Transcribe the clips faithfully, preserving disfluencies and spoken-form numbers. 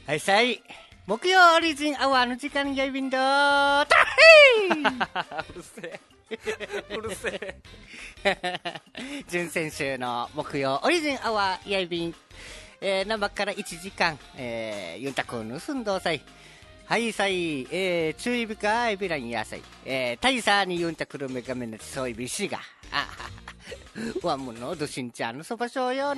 はいさい、木曜オリジンアワーの時間やいびんどーたうるせえうるせえ準先週の木曜オリジンアワーやいびん、えー、生からいちじかん、えー、ユンタクン盗んどさいはいさい、えー、注意深いビランやさい、えー、大佐にユンタクルメガメナチソイビシがあわものどしんちゃんのそばしょうよ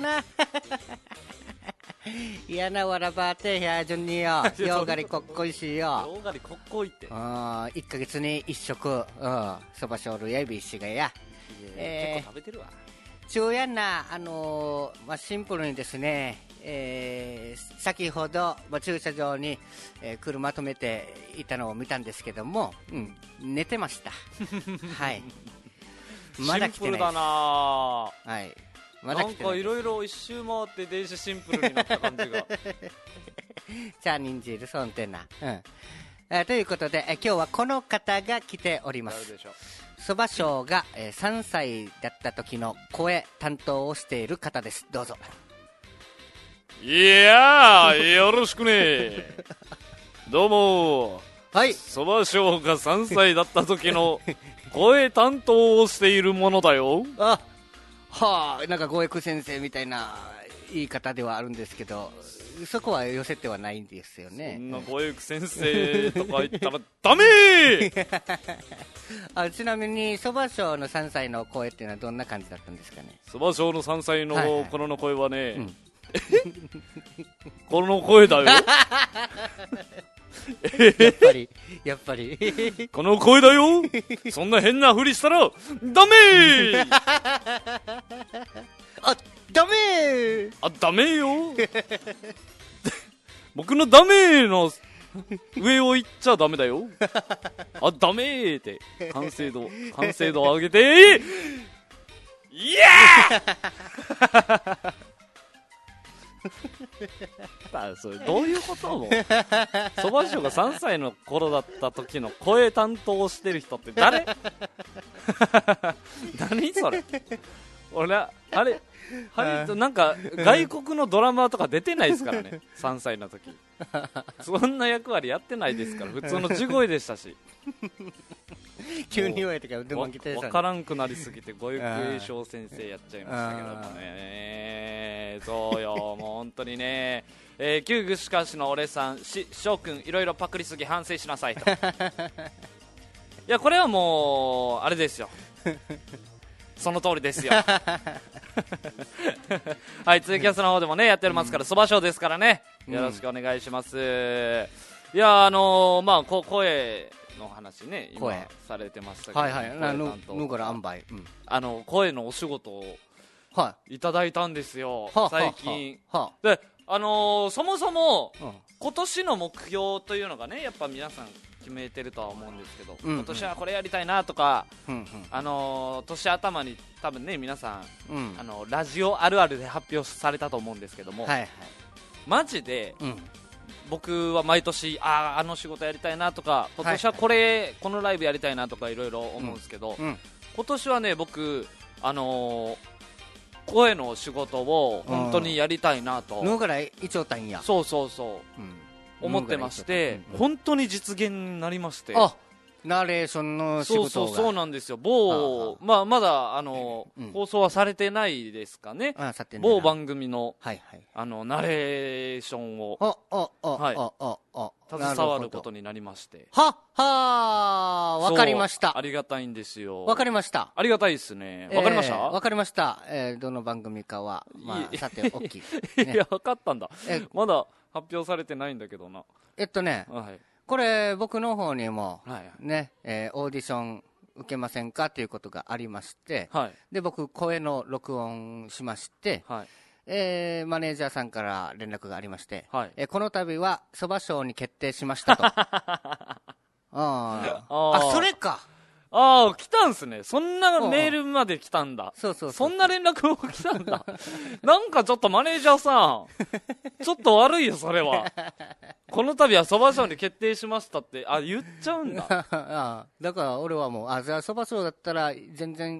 ないやなわらばてやじゅんによようがりこっこいしよようがりこっこいってあいっかげつにいっしょくそばしょうるやびしがやえー、結構食べてるわ昼夜な、あのーまあ、シンプルにですね、えー、先ほど、まあ、駐車場に、えー、車止めていたのを見たんですけども、うん、寝てましたはいまだ来てないです。 シンプルだなはい、まだ来てないです。 なんかいろいろ一周回って電車シンプルになった感じがじゃあ人じるそんてな、うん、えー、ということで、えー、今日はこの方が来ております。そばしょうが、えー、さんさいだった時の声担当をしている方です。どうぞ。 いやーよろしくねどうもはい、 そばしょうがさんさいだった時の声担当をしているものだよあはあ、なんかゴエク先生みたいな言い方ではあるんですけど、そこは寄せてはないんですよね。 そんなゴエク先生とか言ったらダメーあ、ちなみにそばしょうのさんさいの声っていうのはどんな感じだったんですかね。 そばしょうのさんさいの頃の声はね、はいはい、うん、この声だよやっぱりやっぱりこの声だよそんな変なふりしたらダメーあ、ダメーあ、ダメよ僕のダメの上を行っちゃダメだよあ、ダメーって完成度完成度を上げてイエーだそれどういうこともそばしょうがさんさいの頃だった時の声担当してる人って誰何それ俺あれあれなんか外国のドラマとか出てないですからねさんさいの時そんな役割やってないですから普通の地声でしたし急に言われてから腕もきて分からんくなりすぎてごゆく栄翔先生やっちゃいましたけどもねそうよもう本当にね、えー、旧具しかしの俺さんし翔くんいろいろパクりすぎ反省しなさいといやこれはもうあれですよその通りですよはいツイキャスの方でもねやっておりますからそばしょうですからねよろしくお願いします、うん、いやあのー、まあこ声の話ね今されてましたけど、 はいはい、ののから塩梅、うん、 あの声のお仕事をいただいたんですよ、 はい、 最近、 はあはあ、であのー、そもそも、うん、今年の目標というのがねやっぱ皆さん決めてるとは思うんですけど、うんうん、今年はこれやりたいなとか、うんうん、あのー、年頭に多分ね皆さん、うん、あのラジオあるあるで発表されたと思うんですけども、はいはい、マジで、うん、僕は毎年ああの仕事やりたいなとか今年はこれ、はいはい、このライブやりたいなとかいろいろ思うんですけど、うんうん、今年はね僕あのー、声の仕事を本当にやりたいなとのぐらい一応たんやそうそうそう、うん思ってまして、うんうん、本当に実現になりまして、 あナレーションの仕事がそうそうそうなんですよ某まあまだあの、うん、放送はされてないですかね、 ああ某番組の、 はいはい、 あのナレーションをあああはいあああ携わることになりましてははわかりましたありがたいんですよわかりましたありがたいですねわかりました、 えー、わかりました、えー、どの番組かはまあさておき、 ね、いやわかったんだまだ発表されてないんだけどなえっとね、はい、これ僕の方にも、はいねえー、オーディション受けませんかということがありまして、はい、で僕声の録音しまして、はいえー、マネージャーさんから連絡がありまして、はいえー、この度はそばしょうに決定しましたとああそれかああ来たんすねそんなメールまで来たんだそうそうそうそんな連絡も来たんだなんかちょっとマネージャーさんちょっと悪いよそれはこの度はそばしょうに決定しましたってあ言っちゃうんだあだから俺はもうあじゃあそばしょうだったら全然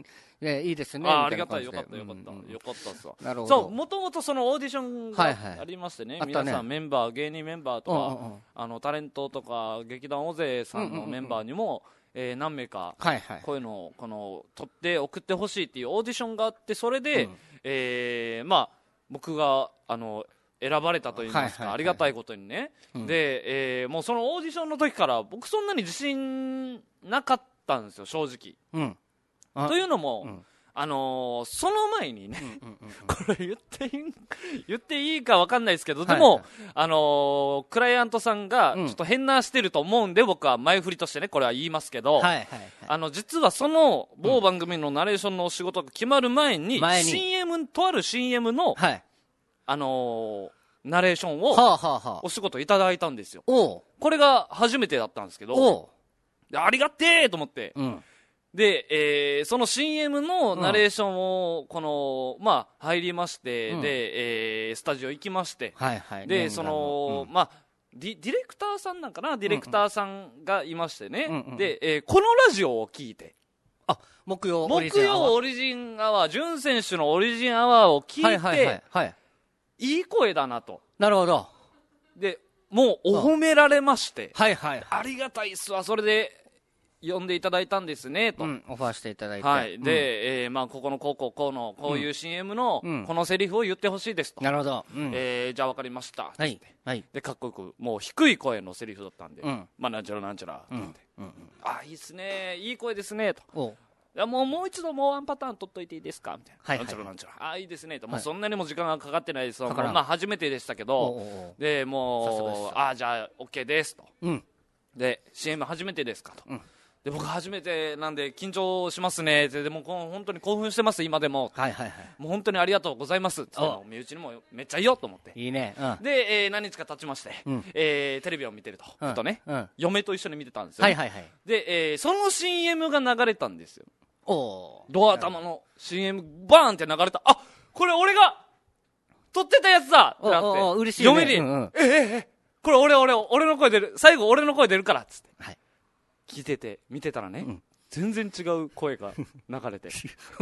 えいいですね。 あありがたい、よかったよかった、うんうん、よかったっすわ。なるほど。そう、もともとそのオーディションがありましてね、はいはい、皆さんメンバー、芸人メンバーとか、うんうんうん、あのタレントとか劇団大勢さんのメンバーにも、うんうんうん、えー、何名か、はいはい、こういうのをこの取って送ってほしいっていうオーディションがあって、それで、うん、えー、まあ僕があの選ばれたといいますか、はいはいはい、ありがたいことにね、うん、で、えー、もうそのオーディションの時から僕そんなに自信なかったんですよ、正直、うん、というのも、うん、あのー、その前にね、うんうんうんうん、これ言っていい言っていいか分かんないですけど、でも、はいはい、あのー、クライアントさんがちょっと変なしてると思うんで、うん、僕は前振りとしてねこれは言いますけど、はいはいはい、あの実はその某番組のナレーションのお仕事が決まる前に、うん、シーエム とある シーエム の、はい、あのー、ナレーションをお仕事いただいたんですよ。はあはあ、これが初めてだったんですけど、ありがてーと思って、うん、で、えー、その シーエム のナレーションをこの、うん、まあ入りまして、うん、で、えー、スタジオ行きまして、はいはい、でその、うん、まあディ、ディレクターさんなんかな、ディレクターさんがいましてね、うんうん、で、えー、このラジオを聞いて、 あ、木曜オリジンアワー、木曜オリジンアワー、潤選手のオリジンアワーを聞いて、はいはいはいはい、いい声だなと。 なるほど。 で、もうお褒められまして、 はいはい、 ありがたいっすわ、それで呼んでいただいたんですねと、うん、 オファーしていただいて、 はい、で、うん、えーまあ、ここのこうこうこうのこういう シーエム のこのセリフを言ってほしいですと、 なるほど、 うん、えー、じゃあ分かりましたって、 はいはい、 でかっこよくもう低い声のセリフだったんで、うん、まあなんちゃらなんちゃらって言って、うんうんうん、あいいっすね、いい声ですねと、いやもうもう一度もうワンパターン取っといていいですかみたいな、はいはい、なんちゃらなんちゃら、あいいですねと、もうそんなにも時間がかかってないです、はい、まあ初めてでしたけど、おうおうおう、でもうあじゃあ OK ですと、うん、で シーエム 初めてですかと、うん、で僕初めてなんで緊張しますねって、でも本当に興奮してます今でも、はいはいはい、もう本当にありがとうございますって、身内にもめっちゃいいよと思って、 いいね、うん、 で、えー、何日か経ちまして、うん、えー、テレビを見てると、うん、ふとね、うん、嫁と一緒に見てたんですよ、ね、はいはいはい、で、えー、その シーエム が流れたんですよ。おドア頭の シーエム バーンって流れた、あこれ俺が撮ってたやつだってなって、おお嬉しいね、嫁に、うんうん、えええこれ俺俺俺の声出る、最後俺の声出るからっつって、はい、聞いてて見てたらね、うん、全然違う声が流れて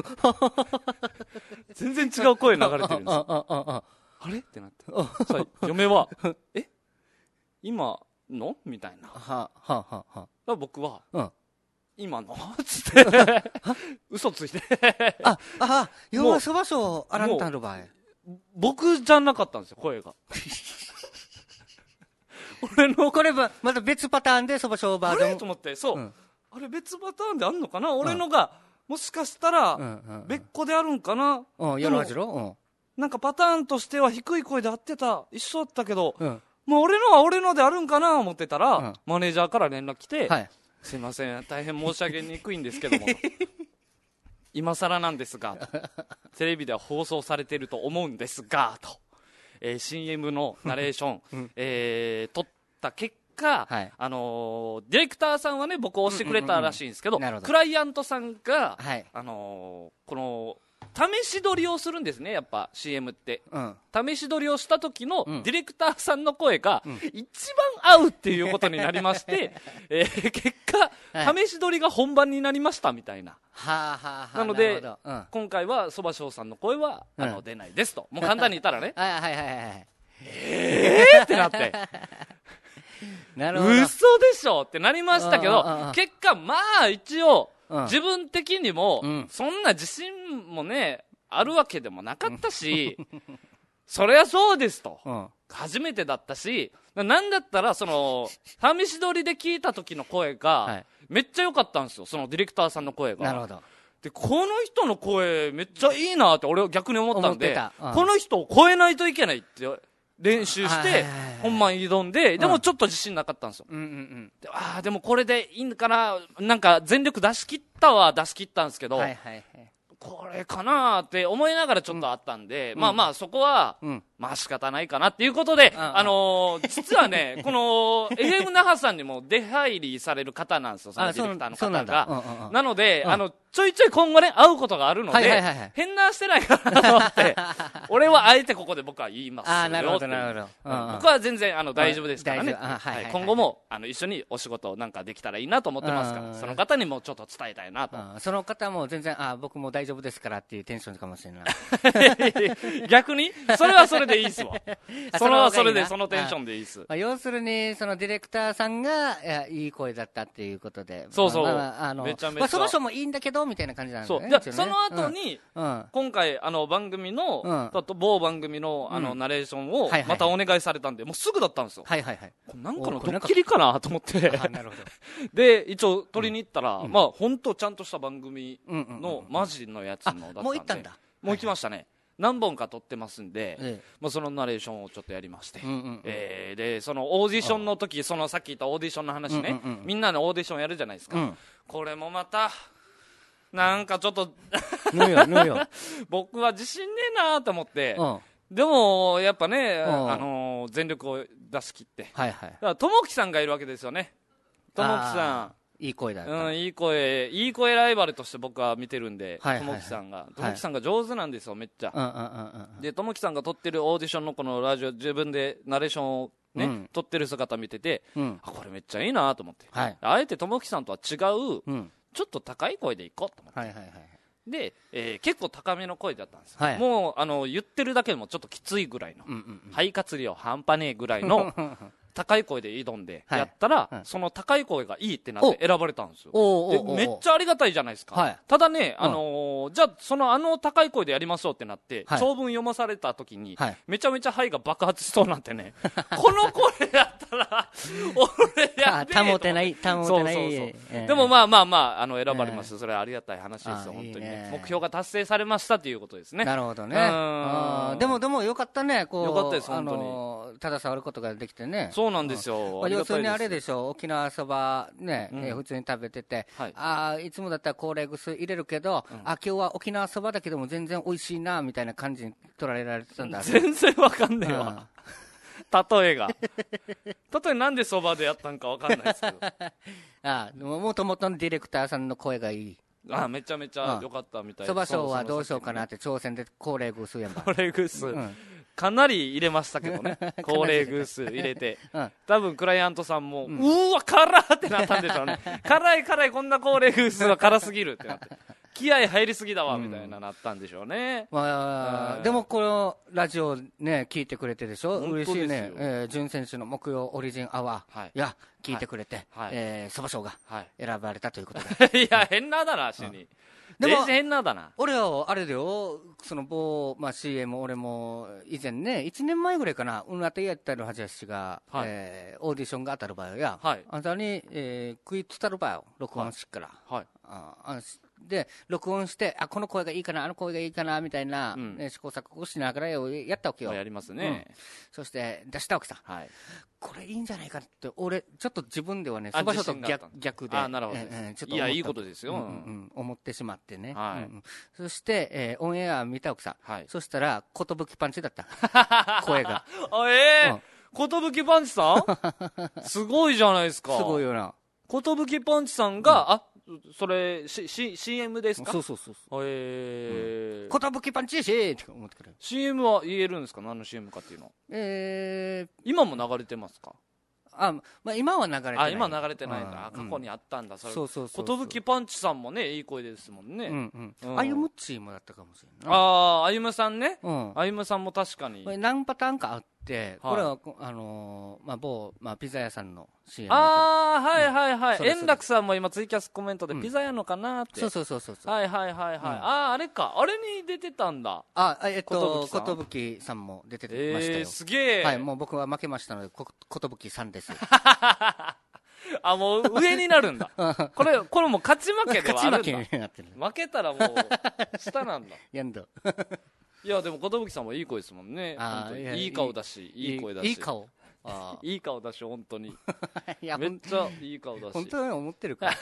全然違う声流れてるんですよあれってなってさ嫁はえ今のみたいな、はははは僕は、うん今のつって嘘ついてああ要はそばそうあらんたの場合僕じゃなかったんですよ声が俺のこれはまた別パターンでそばしょうバージョンあれと思って、そう、うん、あれ別パターンであんのかな、俺のが、うん、もしかしたら別個であるんかな、 うんうん、やろうじろ、うん、 なんかパターンとしては低い声で合ってた、一緒だったけど、うん、もう俺のは俺のであるんかな思ってたら、うん、マネージャーから連絡来て、はい、すいません大変申し上げにくいんですけども今更なんですがテレビでは放送されていると思うんですがと、えー、シーエム のナレーション、うんえー、撮った結果、はいあのー、ディレクターさんはね僕を押してくれたらしいんですけど、うんうんうんうん、クライアントさんが、はいあのー、この試し撮りをするんですね、やっぱ シーエム って、うん、試し撮りをした時のディレクターさんの声が一番合うっていうことになりまして、うんえー、結果、はい、試し撮りが本番になりましたみたいな、はあはあはあ、なのでな、うん、今回はそばしょうさんの声は、うん、あの出ないですと、もう簡単に言ったらねはいはいはいはいえーってなってなるほど嘘でしょってなりましたけど、結果まあ一応うん、自分的にも、うん、そんな自信もねあるわけでもなかったし、うん、そりゃそうですと、うん、初めてだったし、なんだったらその試し撮りで聞いた時の声が、はい、めっちゃ良かったんですよ、そのディレクターさんの声が。なるほど。でこの人の声めっちゃいいなって俺は逆に思ったんで、うん、この人を超えないといけないって練習して本番挑んで、でもちょっと自信なかったんですよ、うんうんうん、であーでもこれでいいんかな、なんか全力出し切ったは出し切ったんですけど、はいはいはい、これかなって思いながらちょっとあったんで、うん、まあまあそこは、うん、 まあ仕方ないかなっていうことで、あのー、実はね、この エフエム 那覇さんにも出入りされる方なんですよ、そのディレクターの方が。なので、あの、ちょいちょい今後ね、会うことがあるので、変なしてないかなと思って、俺はあえてここで僕は言いますよ。 あ、なるほど、なるほど。僕は全然あの大丈夫ですからね。今後もあの一緒にお仕事なんかできたらいいなと思ってますから、その方にもちょっと伝えたいなと。 その方も全然、あ、僕も大丈夫ですからっていうテンションかもしれない。 逆にそれはそれでいいっすわ。それはそれでそのテンションでいいっす。 要するに、そのディレクターさんが、いや、いい声だったっていうことで。 そうそう。あの、めちゃめちゃ。 その人もいいんだけど、みたいな感じなんですね。 そう。その後に、今回、あの、番組の、某番組の、あの、ナレーションを、またお願いされたんで、もうすぐだったんですよ。 はいはいはい。 なんかのドッキリかなと思って。 なるほど。 で、一応取りに行ったら、まあ、本当ちゃんとした番組の、マジのやつのだったんで。 もう行ったんだ。 もう行きましたね。何本か撮ってますんで、ええ、まあ、そのナレーションをちょっとやりまして、えー、でそのオーディションの時、そのさっき言ったオーディションの話ね、うんうんうん、みんなのオーディションやるじゃないですか、うん、これもまたなんかちょっと僕は自信ねえなと思って、うん、でもやっぱね、うん、あのー、全力を出し切って、はいはい、だから友樹さんがいるわけですよね。友樹さんいい声だった。 うん、いい声、いい声ライバルとして僕は見てるんで、ともきさんが。ともきさんが上手なんですよ、めっちゃ。で、ともきさんが撮ってるオーディションのこのラジオ、自分でナレーションをね、うん、撮ってる姿見てて、うん、あ、これめっちゃいいなと思って。はい、あえてともきさんとは違う、うん、ちょっと高い声でいこうと思って。はいはいはい、で、えー、結構高めの声だったんですよ。はい、もう、あの、言ってるだけでもちょっときついぐらいの、うんうんうん、肺活量半端ねえぐらいの、高い声で挑んでやったら、はいはい、その高い声がいいってなって選ばれたんですよ。でめっちゃありがたいじゃないですか。はい、ただね、あのー、じゃあそのあの高い声でやりましょうってなって、はい、長文読まされた時に、はい、めちゃめちゃ肺が爆発しそうなんてね、この声やったら俺やべえ保てない保てない。そうそうそう、 えー、でもまあまあまああの選ばれます。それはありがたい話ですよ、本当にね。目標が達成されましたということですね。 なるほどね。あでもでもよかったね。こうよかったです本当に。 あのー、ただ触ることができてね。 そうなんですよ。 要するにあれでしょ、沖縄そばね、うん、えー、普通に食べてて、はい、あいつもだったら高麗薬入れるけど、うん、あ今日は沖縄そばだけども全然美味しいなみたいな感じに捉えられてたんだ。 全然わかんねえわ、うん、例えが例えなんでそばでやったんかわかんないですけどあもともとのディレクターさんの声がいい。 あめちゃめちゃ良かったみたいそば賞はどうしようかなって挑戦で高麗薬やんば高麗薬、うんかなり入れましたけどね、高齢グース入れて、うん、多分クライアントさんも、うん、うーわ、辛ってなったんでしょうね、辛い辛い、こんな高齢グースは辛すぎるってなって、気合入りすぎだわみたいななったんでしょうね。 うんまあ、でもこのラジオね、聞いてくれてでしょ、嬉しいね、えー、準選手の木曜オリジンアワー、はい、いや、聞いてくれて、はいえー、そば賞が選ばれたということで。 いや、変なだな、しに。でも変なだな。 俺はあれだよ、その某、まあ、シーエム、俺も以前ね、いちねんまえぐらいかな、うんあてやったるはじやしが、はいえー、オーディションが当たる場合や、はい、あんたに、えー、クイッツたる場合、録音しっから。はい、ああで、録音して、あ、この声がいいかな、あの声がいいかな、みたいな、うんね、試行錯誤しながらやったわけよ。 やりますね、うん。 そして出したわけさ。はい、これいいんじゃないかって、俺、ちょっと自分ではね、そばと逆逆で。 あ、なるほど、えー、ちょっといや、いいことですよ。うんうん、 思ってしまってね。はいうんうん、そして、えー、オンエア見たわけさ。はい、そしたら、寿パンチだった。声が。 あ、えぇ、ーうん、寿パンチさんすごいじゃないですか。 すごいよな。 寿パンチさんが、うん、あ、それ、C、C、シーエム ですか。 そうそうそうそう。 えー。うん、寿パンチしーって思ってくれる。 シーエム は言えるんですか、何の シーエム かっていうの。えー。今も流れてますか。 あ、まあ、今は流れてない。 あ、今流れてないんだ。過去にあったんだ。それ。そうそうそう。寿パンチさんもね、いい声ですもんね。うんうん。あゆむっちもだったかもしれない。 ああ、あゆむさんね。うん。あゆむさんも確かに。 何パターンかあって、これは、あの、まあ、某、まあ、ピザ屋さんの シーエム。 ああ、はいはいはい。円楽さんも今ツイキャスコメントでピザ屋のかなって。 そうそうそうそう。 はいはいはいはい。ああ、あれか。あれに出てたんだ。 あ、えっと、寿さんも出てましたよ。 えー、すげえ。 はい、もう僕は負けましたので、寿さんです。 あ、もう上になるんだ。これ、これもう勝ち負けではあるんだ。 勝ち負けになってる。 負けたらもう、下なんだ。 やんど。 いや、でも、寿さんもいい声ですもんね。いい顔だし、いい声だし。 いい顔あいい顔だし、本当に。いやめっちゃいい顔だし。 本当に思ってるか。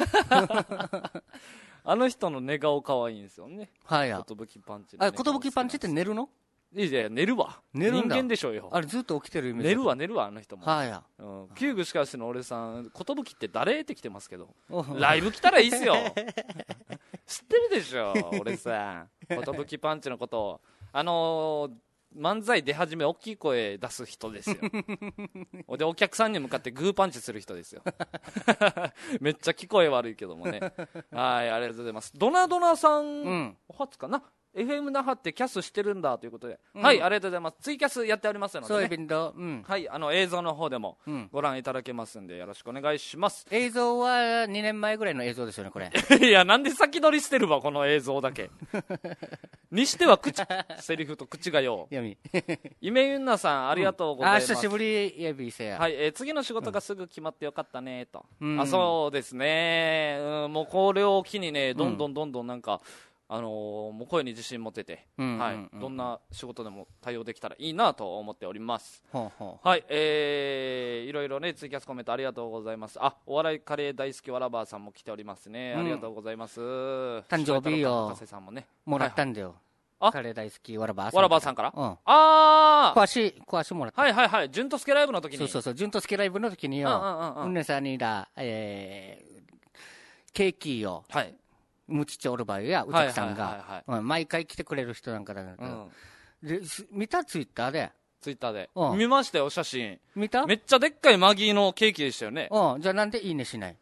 あの人の寝顔可愛いんですよね。 はいや。 寿パンチ、 ね。あ、寿パンチって寝るの？ いいじ寝るわ。寝るんだ。人間でしょうよ。 あれずっと起きてるイメージ。 寝るわ寝るわあの人も。 はや。 うん。キューグしかしの俺さん、寿って誰って来てますけど。ライブ来たらいいっすよ。知ってるでしょ俺さ。寿パンチのことをあのー。漫才出始め大きい声出す人ですよでお客さんに向かってグーパンチする人ですよめっちゃ聞こえ悪いけどもねはいありがとうございます。ドナドナさん、うん、お初かな エフエム 那覇ってキャスしてるんだということで、うん、はいありがとうございます。ツイキャスやっておりますので、ね、 そういう便道、うん、 はいあの映像の方でもご覧いただけますんでよろしくお願いします。 映像はにねんまえぐらいの映像ですよねこれいやなんで先取りしてるわこの映像だけにしては口セリフと口がよイメユンナさんありがとうございます、 うん、あ久しぶりやびせや、 はいえー、次の仕事がすぐ決まってよかったねと、うん、あそうですね、うん、もうこれを機にねどんどんどんどんなんか、うん、あのー、もう声に自信持ってて、うんうんうん、はい、どんな仕事でも対応できたらいいなと思っております、ほうほうはいえー、いろいろねツイキャスコメントありがとうございます。あお笑いカレー大好きわらばーさんも来ておりますね、うん、ありがとうございます。 誕生日をもらったんだよ、はいはい、カレー大好きわらばーさんわらばーさんから、うん、ああ詳しい詳しいもらったはいはいはいジュントスケライブの時にそうそうそうジュントスケライブの時にようんねさんにだ、えー、ケーキをはいむちっちゃおる場合やうたくさんが毎回来てくれる人なんかだけど、うん、で見たツイッターでツイッターで、うん、見ましたよ写真見ためっちゃでっかいマギーのケーキでしたよね。 うんじゃあなんでいいねしない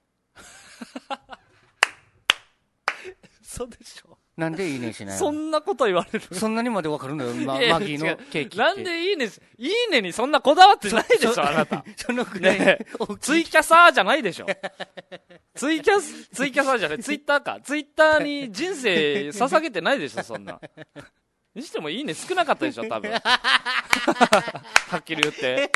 そうでしょなんでいいねしないそんなこと言われるそんなにまでわかるんだよ、ま、マギーのケーキってなんでいいねいいねにそんなこだわってないでしょあなたそのくらい、 ね、ツイキャサーじゃないでしょツイキャスツイキャサーじゃないツイッターかツイッターに人生捧げてないでしょそんなにしてもいいね少なかったでしょ多分はっきり言って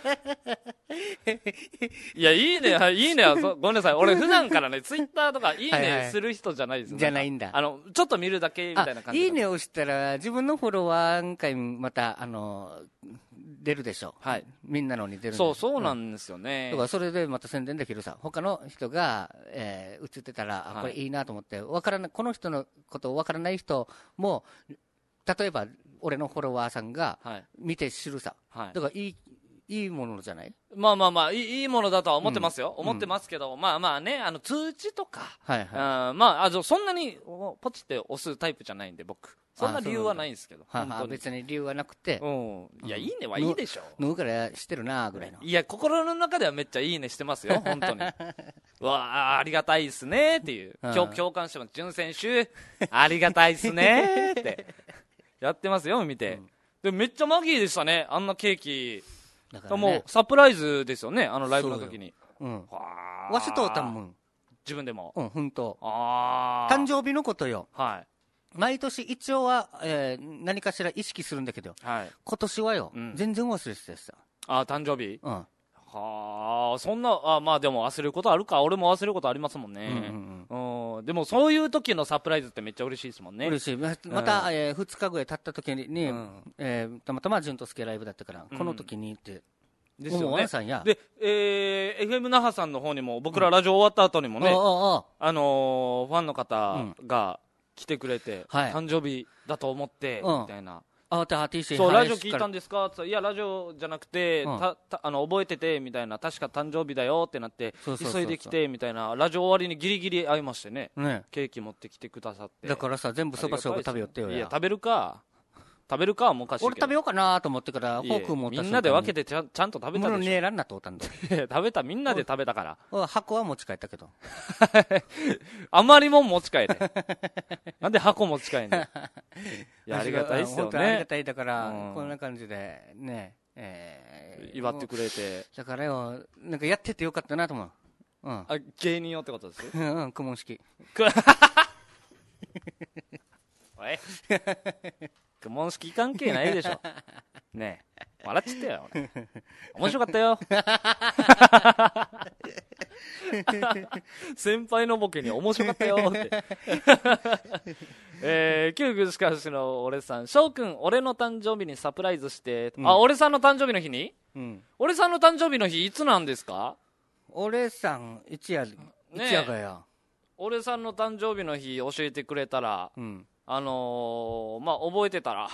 いやいいねいいねはごめんなさい俺普段からねツイッターとかいいねする人じゃないですよ、はいはい、 じゃないんだあのちょっと見るだけみたいな感じいいねをしたら自分のフォロワー回またあの出るでしょ、はい、みんなのに出るそうそうなんですよね、 だからそれでまた宣伝できるさ他の人が、えー、映ってたら、はい、これいいなと思ってわからないこの人のことをわからない人も例えば俺のフォロワーさんが見て知るさ、はい、だからいいいいものじゃない。 まあまあまあいい、いいものだとは思ってますよ、うん、思ってますけど、うん、まあまあねあの通知とか、はいはい、あまああそんなにポチって押すタイプじゃないんで僕そんな理由はないんですけど、 はあ、別に理由はなくて、 うん、いやいいねはいいでしょ脱ぐからしてるなぐらいの。 いや心の中ではめっちゃいいねしてますよ本当にわあありがたいっすねっていう、うん、共, 共感してます潤選手ありがたいっすねってやってますよ見て、うん、でめっちゃマギーでしたねあんなケーキだから、ね、もうサプライズですよねあのライブの時に。 うん、わしとおたんもん自分でもうん本当あ誕生日のことよ。はい毎年一応は、えー、何かしら意識するんだけど、はい、今年はよ、うん、全然忘れてたさあ誕生日うんはあそんなあまあでも忘れることあるか俺も忘れることありますもんね、うんうんうんうん、でもそういう時のサプライズってめっちゃ嬉しいですもんね。 嬉しいまた、うんえー、ふつかぐらい経った時に、うんえー、たまたま潤とスケライブだったから、うん、この時にってですよね。で、えー、エフエム 那覇さんの方にも僕らラジオ終わった後にもね、うん、あのー、ファンの方が来てくれて、うんはい、誕生日だと思って、うん、みたいなあたは ティーシーそうラジオ聞いたんですかって言ったらいやラジオじゃなくて、うん、たたあの覚えててみたいな確か誕生日だよってなってそうそうそうそう急いできてみたいなラジオ終わりにギリギリ会いましてね、ねケーキ持ってきてくださってだからさ全部そばしょうが食べよってよや。 いや食べるか食べるかはもうおかしいけど俺食べようかなと思ってからフォーク持ったみんなで分けてちゃんちゃんと食べたでしょ。 ねえらんなとったんだ食べたみんなで食べたから箱は持ち帰ったけどあまりもん持ち帰れなんで箱持ち帰んねんいやありがたいっすよね。 ありがたいだから、うん、こんな感じでね、 えー、祝ってくれてだからよなんかやっててよかったなと思う、うん、 あ芸人よってことですうん公文式おい公文式関係ないでしょねえ笑っちゃったよ俺面白かったよ先輩のボケに面白かったよってえー、旧具しかしの俺さん翔くん俺の誕生日にサプライズして、うん、あ俺さんの誕生日の日に、うん、俺さんの誕生日の日いつなんですか。 俺さん一夜一夜がや、 俺さんの誕生日の日教えてくれたら、うんあのー、まあ覚えてたら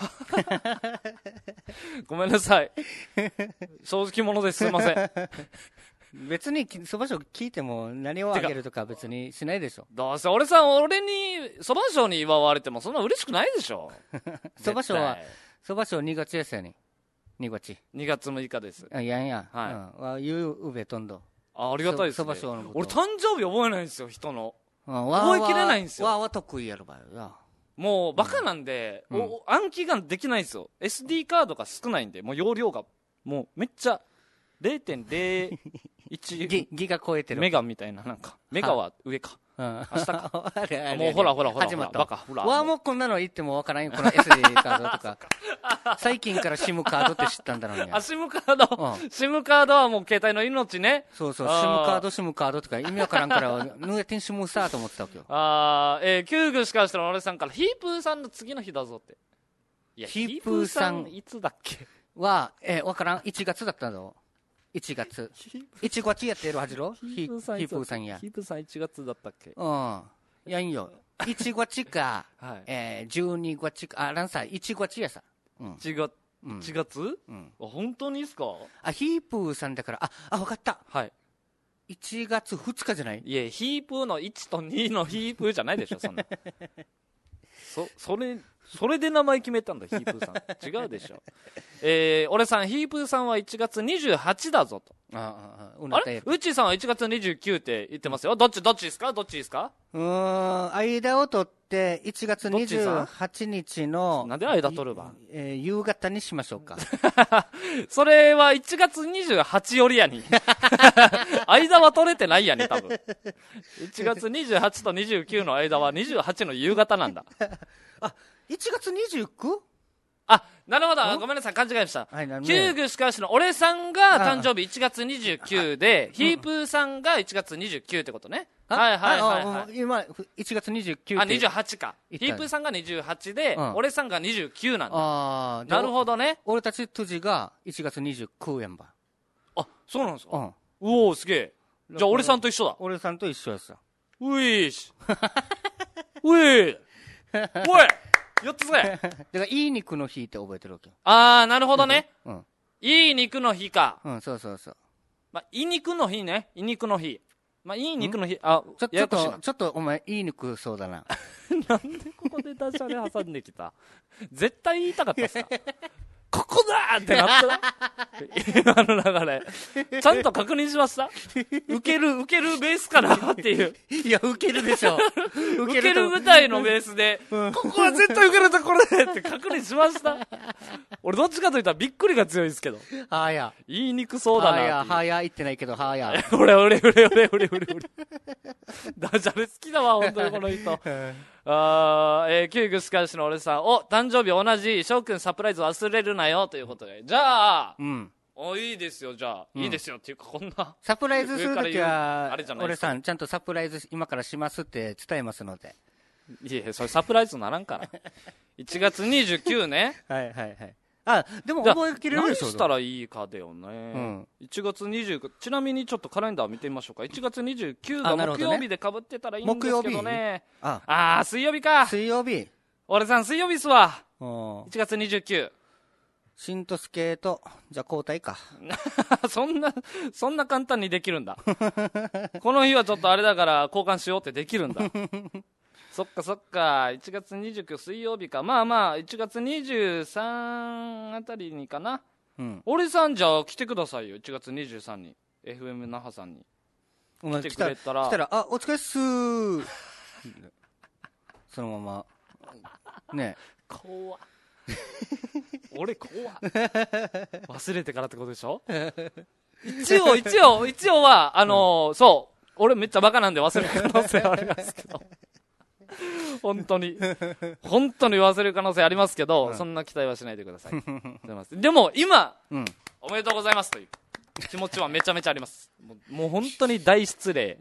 ごめんなさい正直者です、すいません別にそば賞聞いても何をあげるとか別にしないでしょ。 どうせ俺さん俺にそば賞に祝われてもそんな嬉しくないでしょそば賞はそば賞にがつですよね。にがつにがつむいかです。 あいやいや、はい、うん、ゆうべとんど。 あありがたいですね。 そば賞のこと俺誕生日覚えないんですよ、人の。覚えきれないんですよ。 わわ得意やるばよ。 もうバカなんで、うん、お暗記ができないんですよ。 エスディー カードが少ないんで、もう容量がもうめっちゃ ゼロてんゼロいちギ, ギガ超えてるメガみたいな、なんかメガは上か、うん、明日かあれあれもうほらほらほら始まったバカほらわもうこんなの言ってもわからんよ、この エスディー カードとか最近から SIM カードって知ったんだろうね。 あ SIM カード、うん、SIM カードはもう携帯の命ね。 そうそう SIM カード SIM カードとか意味わからんからぬえてんしむさと思ってたわけよ。 あー、えー、救具しかしたら俺さんからヒープーさんの次の日だぞって。いやヒープーさんいつだっけは、えー、わからん、いちがつだったぞ。いちがついちがつやってるはずろ。ヒープーさんや。 ヒープーさんいちがつだったっけ。 うんやんよいちがつか、はい、えー、じゅうにがつか、あらんさいちがつやさ、 うん、いちがつ、うん、いちがつ、うん、あ本当にですか。 あヒープーさんだから、ああ分かった、 はいいちがつふつかじゃない。 いやヒープーのいちとにのヒープーじゃないでしょそんなそそれそれで名前決めたんだヒープーさん違うでしょえー、俺さんヒープーさんはいちがつにじゅうはちだぞと。ああああれうちさんはいちがつにじゅうくって言ってますよ。どっちどっちですかどっちですか。 うーん間を取っていちがつにじゅうはちにちのなんで間取るば、 えー、夕方にしましょうかそれはいちがつにじゅうはちよりやに間は取れてないやに多分いちがつにじゅうはちとにじゅうくの間はにじゅうはちの夕方なんだあいちがつにじゅうく。 あ、なるほど。ごめんなさい。勘違いました。はい、キューグしかしの俺さんが誕生日いちがつにじゅうくで、ヒープーさんがいちがつにじゅうくってことね。はいはいはい、はい。 今、いちがつにじゅうく。 あ、にじゅうはちか。ヒープーさんがにじゅうはちで、うん、俺さんがにじゅうくなんだ。あなるほどね。 俺たちとじがいちがつにじゅうくやんば。 あ、そうなんですか。うん、うおー、すげえ。じゃあ俺さんと一緒だ。 俺さんと一緒やさ。 ういーし。ういー。おいよっつぜ。 だからいい肉の日って覚えてるわけ。 あーなるほどね、うん、いい肉の日か。 うんそうそうそう。 まあいい肉の日ね。いい肉の日。まあいい肉の日。 あちょちょっとちょっとお前いい肉そうだななんでここでダジャレ挟んできた絶対言いたかったっすかここだーってなった今の流れちゃんと確認しました。受ける受けるベースかなっていう。 いや受けるでしょ受ける舞台のベースで、うん、ここは絶対受けるところでって確認しました。俺どっちかといったらびっくりが強いですけど。 はーや言いにくそうだな。はーやはーや言ってないけどはーや俺俺俺俺俺俺俺ダジャレ好きだわ本当にこの人あー、えー、キューグスカイシの俺さんお誕生日同じ翔くんサプライズ忘れるなよということで、じゃあ、うん、おいいですよじゃあ、うん、いいですよっていうかこんなサプライズするときは俺さんちゃんとサプライズ今からしますって伝えますので。 いやそれサプライズならんからいちがつにじゅうくねはいはいはいあでも覚えきれるでしょ。 何したらいいかだよね、うん、いちがつにじゅうくちなみにちょっとカレンダー見てみましょうか。いちがつにじゅうくが木曜日でかぶってたらいいんですけどね。ああ水曜日か。 水曜日俺さん水曜日っすわ。いちがつにじゅうくしんとすけとじゃあ交代かそんなそんな簡単にできるんだこの日はちょっとあれだから交換しようってできるんだそっかそっかいちがつにじゅうく水曜日か。まあまあいちがつにじゅうさんあたりにかな、うん、俺さんじゃあ来てくださいよいちがつにじゅうさんに エフエム 那覇さんに来てくれたら来たらあお疲れっすーそのままね怖っ俺怖っ忘れてからってことでしょ一応一応一応はあのーうん、そう俺めっちゃバカなんで忘れる可能性ありますけど本当に本当に忘れる可能性ありますけど、うん、そんな期待はしないでくださいでも今、うん、おめでとうございますという気持ちはめちゃめちゃありますもう、もう本当に大失礼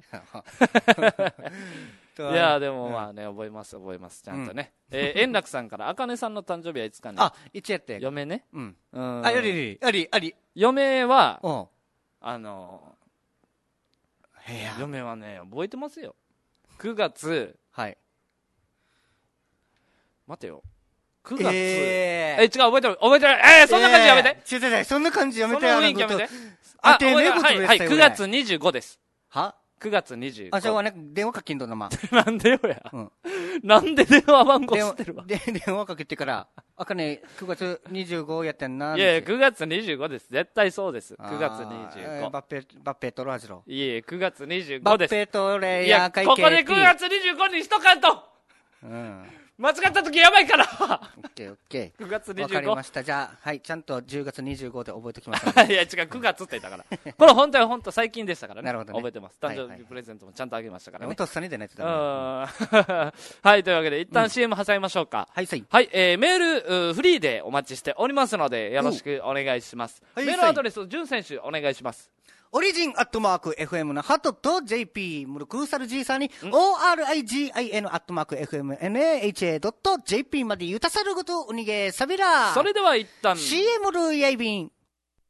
いやでもまあね、覚えます覚えますちゃんとね、うん、えー、円楽さんからあかねさんの誕生日はいつかね。 あいつやって嫁ね、 うん、うん、あよりありあり嫁は、うん、あのー、嫁はね覚えてますよくがつ、はい待てよくがつ、 えー、え違う覚えてる覚えてるえー、そんな感じやめて、 えー、違う違うそんな感じやめて、 そんな雰囲気やめて、 あてねえことはいはいくがつにじゅうごですはくがつにじゅうごあ、じゃあね、電話かけんとんなまなんでよや、うん、なんで電話番号知ってるわで電話かけてからあかねくがつにじゅうごやってんな。 いやいやくがつにじゅうごです絶対そうですくがつにじゅうごバッペバッペトロアジロいえくがつにじゅうごですバッペトレいやここでくがつにじゅうごにしとかんと、うん間違った時やばいからオッケーオッケーくがつにじゅうごわかりました。じゃあはいちゃんとじゅうがつにじゅうごで覚えておきましたいや違うくがつって言ったからこれ本当は本当最近でしたからね。 なるほどね覚えてます誕生日プレゼントもちゃんとあげましたからね。 とっさに出ないとダメはいというわけで一旦 シーエム 挟みましょうか、 はいはい、 はいえー、メールフリーでお待ちしておりますのでよろしくお願いします。メールアドレスじゅん選手お願いします。 オリジンアットマーク エフエム のハトと ジェイピー ムルクーサル G さんに オーアールアイジーアイエヌ アットマーク エフエムエヌエーエイチエー ドット ジェイピー までゆたさることおにげさびら。 それでは一旦シーエム ルやいびん。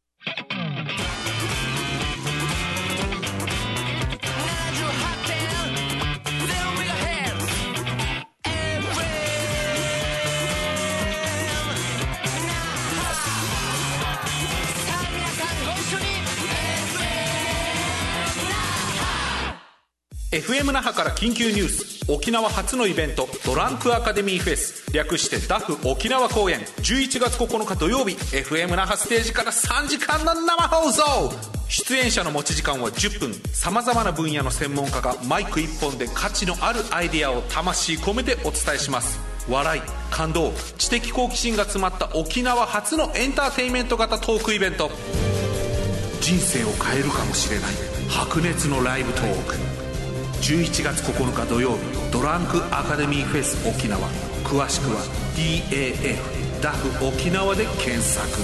エフエム 那覇から緊急ニュース。沖縄初のイベントドランクアカデミーフェス略してダフ沖縄公演じゅういちがつここのか土曜日 エフエム 那覇ステージからさんじかんの生放送。出演者の持ち時間はじゅっぷん。さまざまな分野の専門家がマイクいっぽんで価値のあるアイデアを魂込めてお伝えします。笑い感動知的好奇心が詰まった沖縄初のエンターテインメント型トークイベント。人生を変えるかもしれない白熱のライブトークじゅういちがつここのか土曜日ドランクアカデミーフェス沖縄。詳しくは ディーエーエフ ダフ沖縄で検索。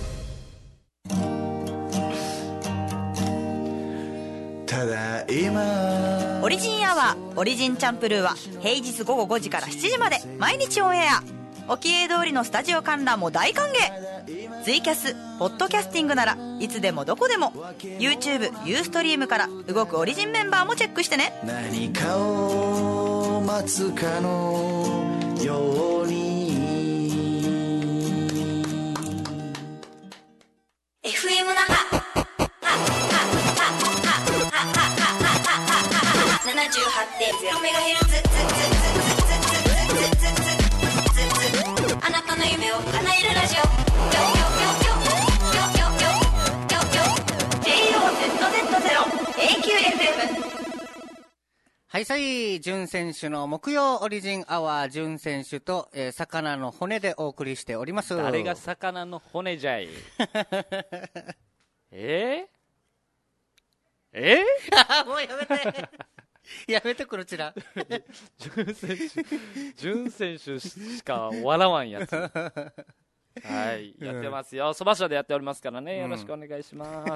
ただいまオリジンアワーオリジンチャンプルーは平日午後ごじからしちじまで毎日オンエア。沖永通りのスタジオ観覧も大歓迎。ツイキャスポッドキャスティングならいつでもどこでも YouTube、ユーストリームから動くオリジンメンバーもチェックしてね。 何かを待つかのようにエフエム 那覇 ななじゅうはちてんゼロメガヘルツ あなたの夢を叶えるラジオはいさい、じゅん選手の木曜オリジンアワー、じゅん選手と、えー、魚の骨でお送りしております。 誰が魚の骨じゃいえー、えー、もうやめてやめてこちらじゅん選手じゅん選手しか笑わんやつはい、やってますよ。そば賞でやっておりますからね、よろしくお願いします。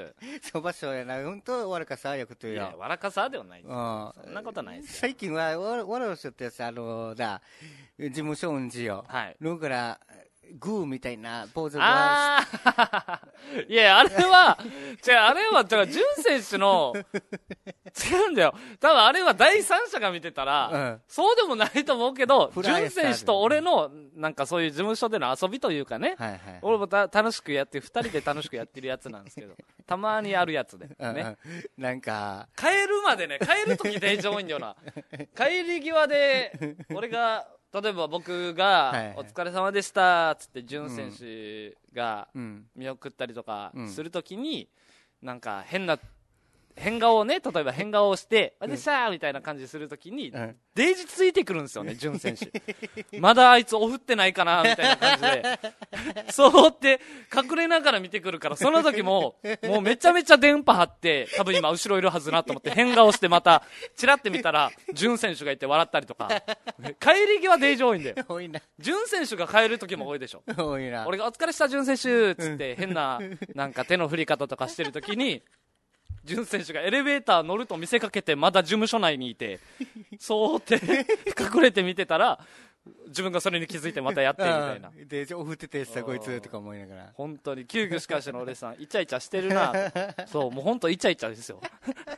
そば賞やな、本当わらかさよくという。いや、わらかさではないです。そんなことないです。 最近はわらかさってさ、あのだ事務所運じよ。はい。のからグーみたいなポーズが。 あいや、あれは、違う、あれは、じゃあ、ジュン選手の、違うんだよ。多分あれは第三者が見てたら、うん、そうでもないと思うけど、ジュン選手と俺の、なんかそういう事務所での遊びというかね、はいはいはい、俺もた楽しくやって、二人で楽しくやってるやつなんですけど、たまにあるやつで、ね。うんうん、 なんか、 帰るまでね、帰るときテンション多いんだよな。帰り際で、俺が、例えば僕がお疲れ様でしたっつってジュン選手が見送ったりとかするときになんか変な変顔をね、例えば変顔をして「あでしたー」みたいな感じするときにデイジついてくるんですよね、ジュン選手。まだあいつオフってないかなみたいな感じでそうって隠れながら見てくるから、その時ももうめちゃめちゃ電波張って多分今後ろいるはずなと思って変顔してまたチラって見たらジュン選手がいて笑ったりとか。帰り際デイジ多いんだよ。 多いな。 ジュン選手が帰る時も多いでしょ。 多いな。 俺がお疲れしたジュン選手っつって変ななんか手の振り方とかしてる時にジュン選手がエレベーター乗ると見せかけてまだ事務所内にいてそうって隠れて見てたら自分がそれに気づいてまたやってみたいな。 でオフっててさこいつとか思いながら本当に救急しかしの俺さんイチャイチャしてるなそうもう本当イチャイチャですよ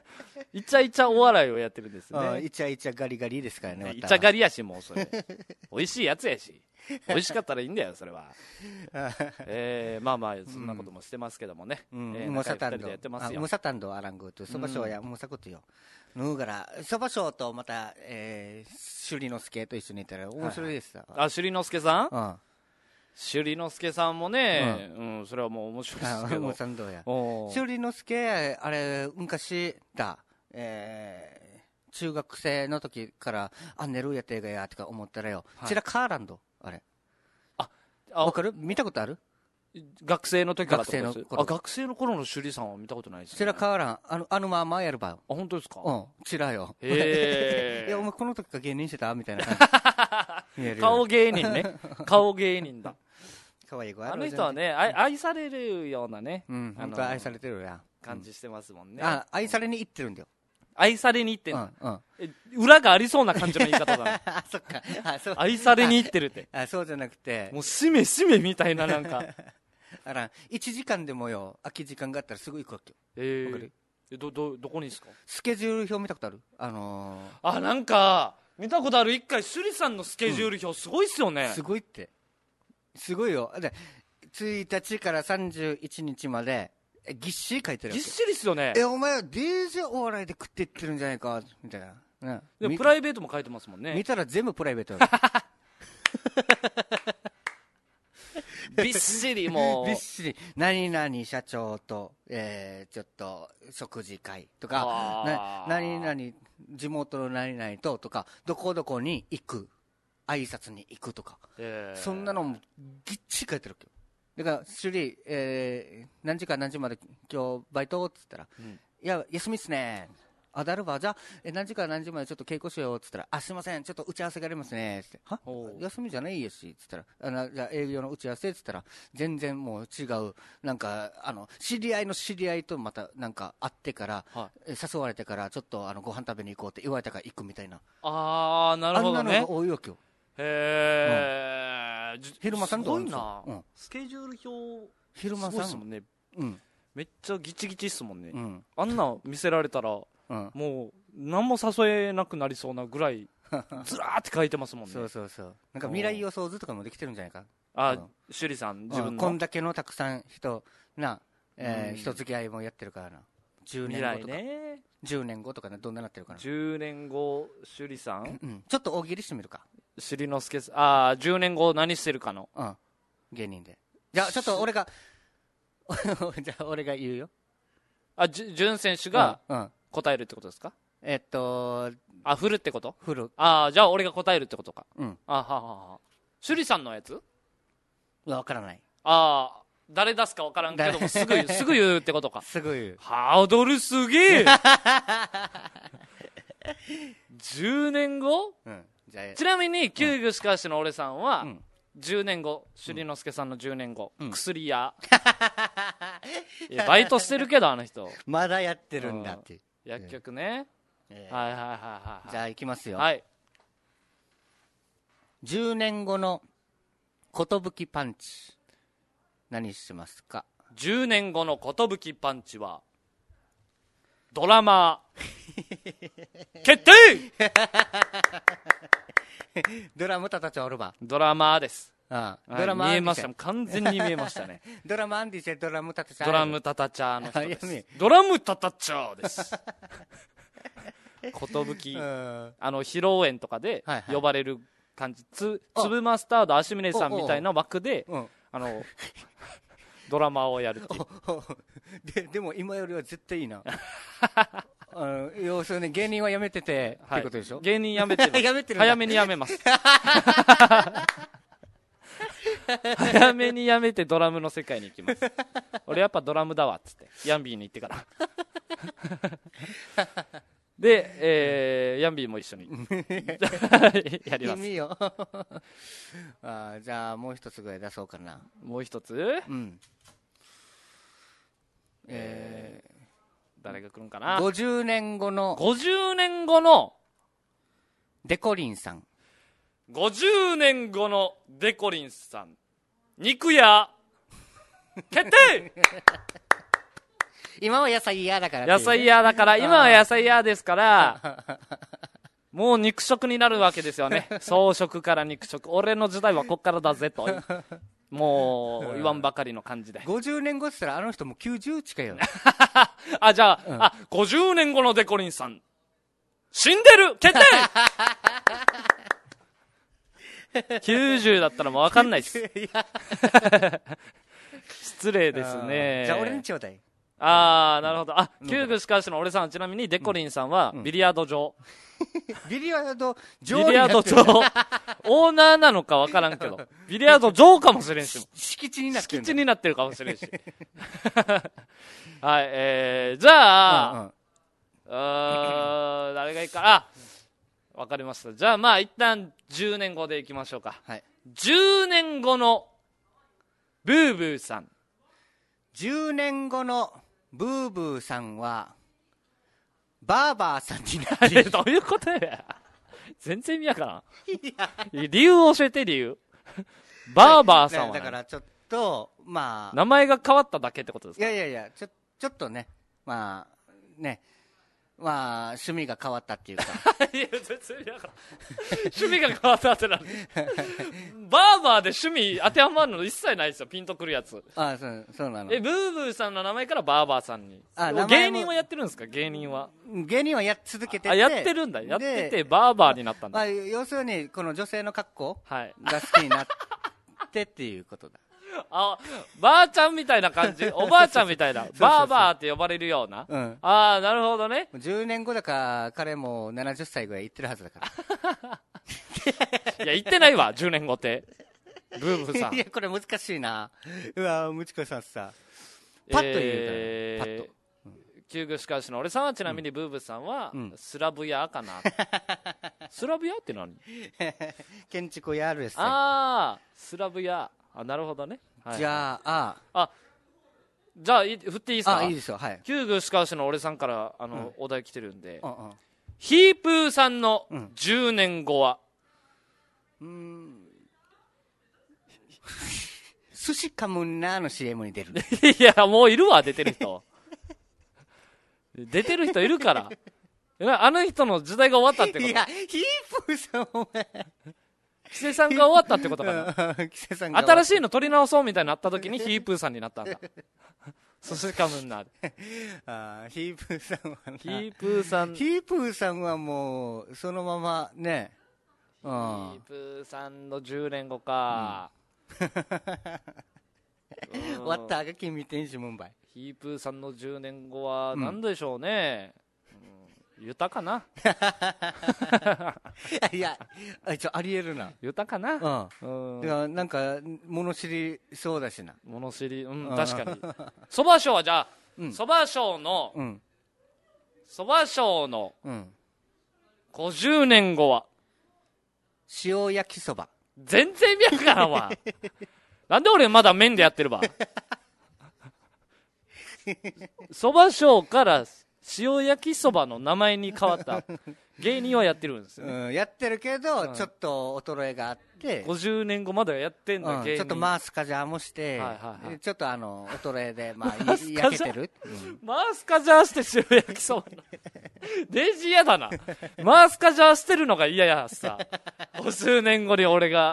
イチャイチャお笑いをやってるんですね。 イチャイチャガリガリですからね。 イチャガリやし、もうそれ美味しいやつやし、美味しかったらいいんだよそれは。えー、まあまあそんなこともしてますけどもね。 ムサタンドムサタンドアラングとそばしょうやムサコとよぬうがらそばしょうとまた首里之助と一緒にいたら面白いです。あ、 首里之助さん、首里之助さんもね、うん、それはもう面白いですけど。 首里之助あれ昔だ、えー、中学生の時からあ寝るやてがやとか思ったらよ、ちらカーランドあれ、あ、わかる？見たことある？ 学生の時から学生の頃。あ、学生の頃の首里さんは見たことないですね。 ちらカーラン、あのあのままやるばよ。 あ、本当ですか？ うん、ちらよ。 へえ。 いやお前この時から芸人してたみたいな顔芸人ね。顔芸人だ。 可愛い子あの人はね、愛されるようなね、 本当愛されてるや感じしてますもんね。 あ、愛されに行ってるんだよ。 愛されに行ってる。裏がありそうな感じの言い方だね。 あ、そっか。 愛されに行ってるって。 あ、そうじゃなくて、 もうしめしめみたいななんか。 あら、いちじかんでもよ、空き時間があったらすぐ行くわけよ。 ええ。どどどこにですか？ スケジュール表見たことある？あのあ、なんか見たことある。一回首里さんのスケジュール表すごいっすよね。 すごいって。すごいよ。でついたちからさんじゅういちにちまでぎっしり書いてるわけ。 ぎっしりっすよね。 え、お前はデージお笑いで食っていってるんじゃないかみたいな、 ね、でもプライベートも書いてますもんね。 見たら全部プライベートびっしりもうびっしり何々社長と、えー、ちょっと食事会とかな何々地元の何々ととかどこどこに行く挨拶に行くとか、えー、そんなのもぎっちり書いてるわけよ。だから首里、えー、何時から何時まで今日バイトって言ったら、うん、いや休みっすね。あ、だるばじゃあえ何時から何時までちょっと稽古しようって言ったら、あ、すいませんちょっと打ち合わせがありますねって、は休みじゃないやしって言ったら、あのじゃあ営業の打ち合わせって言ったら全然もう違う、なんかあの知り合いの知り合いとまたなんか会ってから、はい、誘われてからちょっとあのご飯食べに行こうって言われたから行くみたいな。 ああ、なるほどね。 あんなのが多いわけよ。 へえ、うん、 昼間さんすごいな、うん、スケジュール表昼間さんすごいっすもんね、うん、めっちゃギチギチっすもんね、 うん、 あんな見せられたら、うん、もう何も誘えなくなりそうなぐらいずらーって書いてますもんね。 そうそうそう、なんか未来予想図とかもできてるんじゃないか。 あ、首里さん自分のこんだけのたくさん人な、えーうん、人付き合いもやってるからな。じゅうねんごとか未来ね、 じゅうねんごとかね、どんななってるかな。 じゅうねんご首里さん、 うん、ちょっと大喜利してみるか。 首里之助さん、ああじゅうねんご何してるかの、 うん、芸人で。じゃあちょっと俺がじゃあ俺が言うよ。 あ、じゅ潤選手が答えるってことですか？ うん、えー、っとあ、振るってこと？ 振る。 ああ、じゃあ俺が答えるってことか。 うん。 あははは。首里さんのやつ？ わからない。 ああ、誰出すかわからんけどもすぐ言うすぐ言うってことか。 すぐ言う。 ハードルすげえ。じゅうねんご？うん。じゃあちなみに旧具しかしの俺さんは、うん、じゅうねんご、首里之助さんのじゅうねんご、うん、薬屋。いやバイトしてるけどあの人。 まだやってるんだって。 薬局ね。えー、はいはいはいはい。 じゃあ行きますよ。 はい。 じゅうねんごの寿パンチ何しますか？ じゅうねんごの寿パンチはドラマー決定。 ドラムタタチョオルバドラマーです。 ああ、 ドラマ見えました。完全に見えましたね。 ドラマンディセドラムタタチャー。 ドラムタタチャーの人です。ドラムタタチャーです。寿、あの披露宴とかで呼ばれる感じ、つ粒マスタード足峰さんみたいな枠であのドラマをやるっていう。 で, でも今よりは絶対いいな。あの要するに芸人は辞めてて、はい、ってことでしょ。 芸人辞めてやめてる早めに辞めます。早めに辞めてドラムの世界に行きます。俺やっぱドラムだわっつってヤンビーに行ってからで、えー、ヤンビーも一緒にやります。 意味よ。あ、じゃあもう一つぐらい出そうかな。 もう一つ、うん、えー、誰が来るんかな。 ごじゅうねんごのごじゅうねんごのデコリンさん。 ごじゅうねんごのデコリンさん、肉屋決定。 今は野菜嫌だから、 ね、野菜嫌だから今は野菜嫌ですからもう肉食になるわけですよね。草食から肉食、俺の時代はこっからだぜともう言わんばかりの感じで。 ごじゅうねんごって言ったらあの人もきゅうじゅう近いよねあ、じゃあ、うん、あごじゅうねんごのデコリンさん死んでる決定きゅうじゅうだったらもう分かんないです失礼ですね。 じゃあ俺にちょうだい。 ああ、なるほど。あ、キューグしかしの俺さん、ちなみにデコリンさんはビリヤード場、 うん、ビリヤード場ビリヤード場オーナーなのか分からんけどビリヤード場かもしれんし敷地になってる敷地になってるかもしれんしはい、えー、じゃあ、うんうん、あ誰がいいか。あ、わかりました。じゃあまあ一旦じゅうねんごでいきましょうか。はい、じゅうねんごのブーブーさん。 じゅうねんごのブーブーさんはバーバーさんになっている。 どういうことや。全然意味わからん。理由を教えて。理由バーバーさんは、 ね、だからちょっとまあ名前が変わっただけってことですか。 いやいやいや、ちょちょっとね、まあね、まあ趣味が変わったっていうかいや全然やから趣味が変わったってなるバーバーで趣味当てはまるの一切ないですよ。ピンとくるやつ。 ああ、そうそうなの。 えブーブーさんの名前からバーバーさんに。あ芸人はやってるんですか。芸人は芸人はやっ続けてて、 あやってるんだ。やっててバーバーになったんだ。 まあ、要するにこの女性の格好が好きになってっていうことだ。 あ、ばあちゃんみたいな感じおばあちゃんみたいなバーバーって呼ばれるような、うん、ああなるほどね。 じゅうねんごだから彼もななじゅっさいぐらい行ってるはずだからいや行ってないわじゅうねんごってブーブーさん。 いやこれ難しいな。うわむちこさんさパッと言うから、えー、パッとキューグしかしの俺さんはちなみにブーブーさんは、うん、スラブヤかなスラブヤって何建築やるですね。 ああスラブヤ。あなるほどね。はい、 じゃああじゃあ振っていいですか。 あいいですよ。はい。 キューグしかしの俺さんからあの、うん、お題来てるんで、うんうん、ヒープーさんのじゅうねんごは、 うん、うん寿司かむなの シーエム に出るいやもういるわ出てる人出てる人いるからあの人の時代が終わったってこと。 いやヒープーさんお前キセさんが終わったってことかなキセさんが新しいの取り直そうみたいになった時にヒープーさんになったんだ寿司かむんなあヒープーさんはなヒープーさんヒープーさんはもうそのままね、 ヒープーさんのじゅうねんごか、うん、 終わったがき見てんしムンバイ。 ヒープーさんのじゅうねんごは何でしょうね、うん、豊かな。 いやあいつありえるな。 豊かな。 うん。いやなんか物知りそうだしな。 物知りうん確かに。そば賞はじゃあそば賞のそば賞のごじゅうねんごは塩焼きそば。 全然意味わからんわ。なんで俺まだ麺でやってるば。そば賞から塩焼きそばの名前に変わった芸人はやってるんですよ、ね、 うん、やってるけど、うん、ちょっと衰えがあってごじゅうねんごまではやってんだ、 うん、 芸人ちょっとマースカジャーもして、はいはいはい、ちょっとあの衰えで、まあ、焼けてる、うん、 マースカジャーして塩焼きそばデイジー嫌だな。マースカジャーしてるのが嫌やさごじゅうねんごに俺が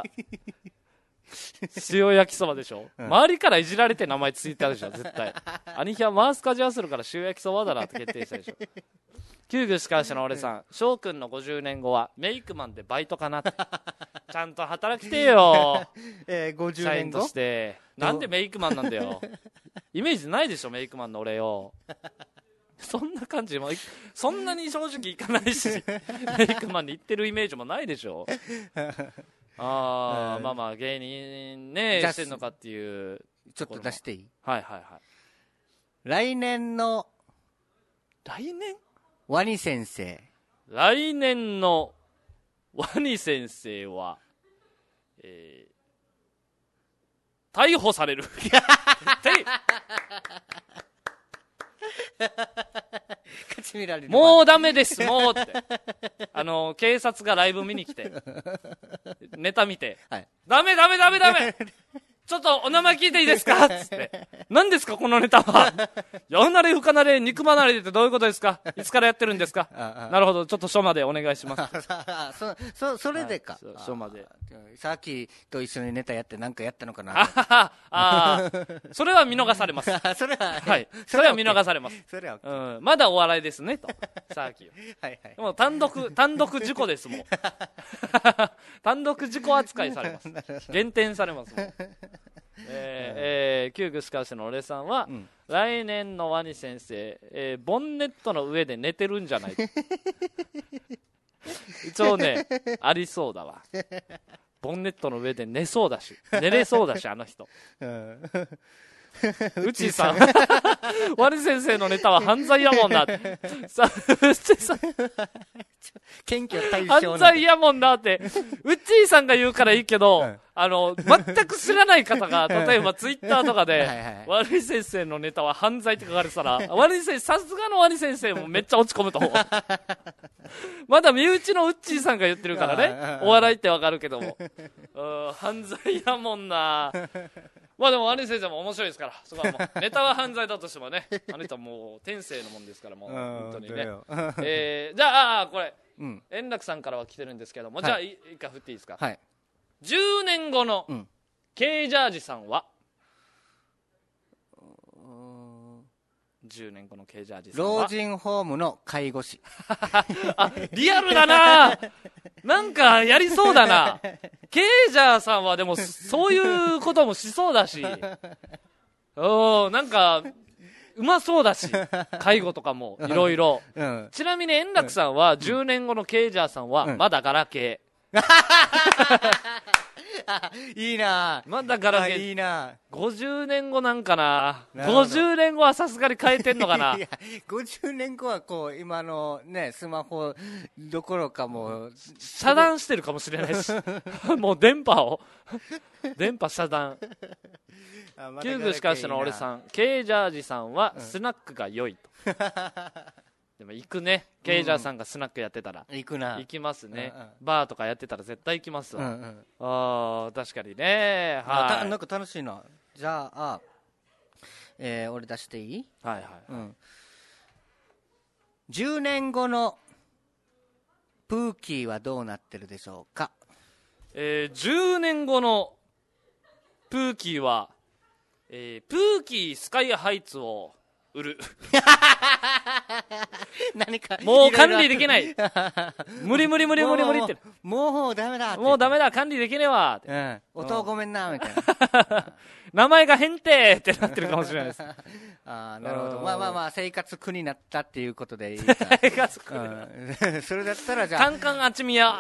塩焼きそばでしょ、うん、周りからいじられて名前ついてあるでしょ絶対。兄貴はマースカジャーするから塩焼きそばだなって決定したでしょ。キューグしかしの俺さん、翔くんのごじゅうねんごはメイクマンでバイトかなってちゃんと働きてよ、 えー、ごじゅうねんご社員としてなんでメイクマンなんだよイメージないでしょメイクマンの俺よ。そんな感じもそんなに正直いかないしメイクマンに行ってるイメージもないでしょあー、まあまあ芸人ねしてんのかっていうちょっと出していい。 はいはいはい。 来年の来年ワニ先生来年のワニ先生は、えー、逮捕されるもうダメですもうってあの警察がライブ見に来てネタ見て、はい、ダメダメダメダメちょっとお名前聞いていいですかつって。何ですかこのネタは。やなれ不可なれ肉離れってどういうことですかいつからやってるんですかなるほど、ちょっと書までお願いします。 そ、そ、それでか。 はい、書まで。 さっきと一緒にネタやって何かやったのかなああ、それは見逃されます。 それは、 はい。それは見逃されます。 それは、 うん。まだお笑いですね、と。さっき。 はいはい。 もう単独、単独事故ですもん。単独事故扱いされます。減点されますもん。えーえー、旧グスカウスの俺さんは、うん、来年のワニ先生、えー、ボンネットの上で寝てるんじゃない一応ねありそうだわ。ボンネットの上で寝そうだし寝れそうだしあの人、うん、うちさんワニ先生のネタは犯罪やもんなってさうちさん謙虚対象犯罪やもんなってうっちーさんが言うからいいけど、うん、あの全く知らない方が例えばツイッターとかではい、はい、ワニ先生のネタは犯罪って書かれてたらワニ先生さすがのワニ先生もめっちゃ落ち込むと思うまだ身内のうっちーさんが言ってるからねお笑いってわかるけどもうん犯罪やもんなまあでもワニ先生も面白いですからそこはもうネタは犯罪だとしてもねあの人はもう天性のもんですからもう本当にねえー、じゃああこれうん、円楽さんからは来てるんですけども、はい、じゃあ一回振っていいですか、はい、じゅうねんごの K ジャージさんは、うん、じゅうねんごの K ジャージさんは老人ホームの介護士あリアルだななんかやりそうだなK ジャーさんはでもそういうこともしそうだしおなんかうまそうだし介護とかもいろいろちなみに円楽さんはじゅうねんごのケイジャーさんはまだガラケー、 うん、いいなまだガラケーいいなごじゅうねんごなんかなごじゅうねんごはさすがに変えてんのかないやごじゅうねんごはこう今のねスマホどころかもう遮断してるかもしれないしもう電波を電波遮断旧具しかしの俺さん K ジャージさんはスナックが良いと、うん、でも行くね K ジャーさんがスナックやってたら、 うん、行くな行きますね、うんうん、バーとかやってたら絶対行きますわ、うんうん、あ確かにねはい、なんか楽しいなじゃあ、えー、俺出していいはいはい、うん、 じゅうねんごのプーキーはどうなってるでしょうか、 えー、じゅうねんごのプーキーはえー、プーキースカイハイツを売る何かもう管理できない無理無理無理無理無理ってもうダメだもうダメだ管理できねえわって、 うん、音ごめんなみたいな名前が変定ってなってるかもしれないですあなるほどまあまあまあ生活苦になったっていうことでいいか生活苦、うん、 それだったらじゃあカンカンあちみや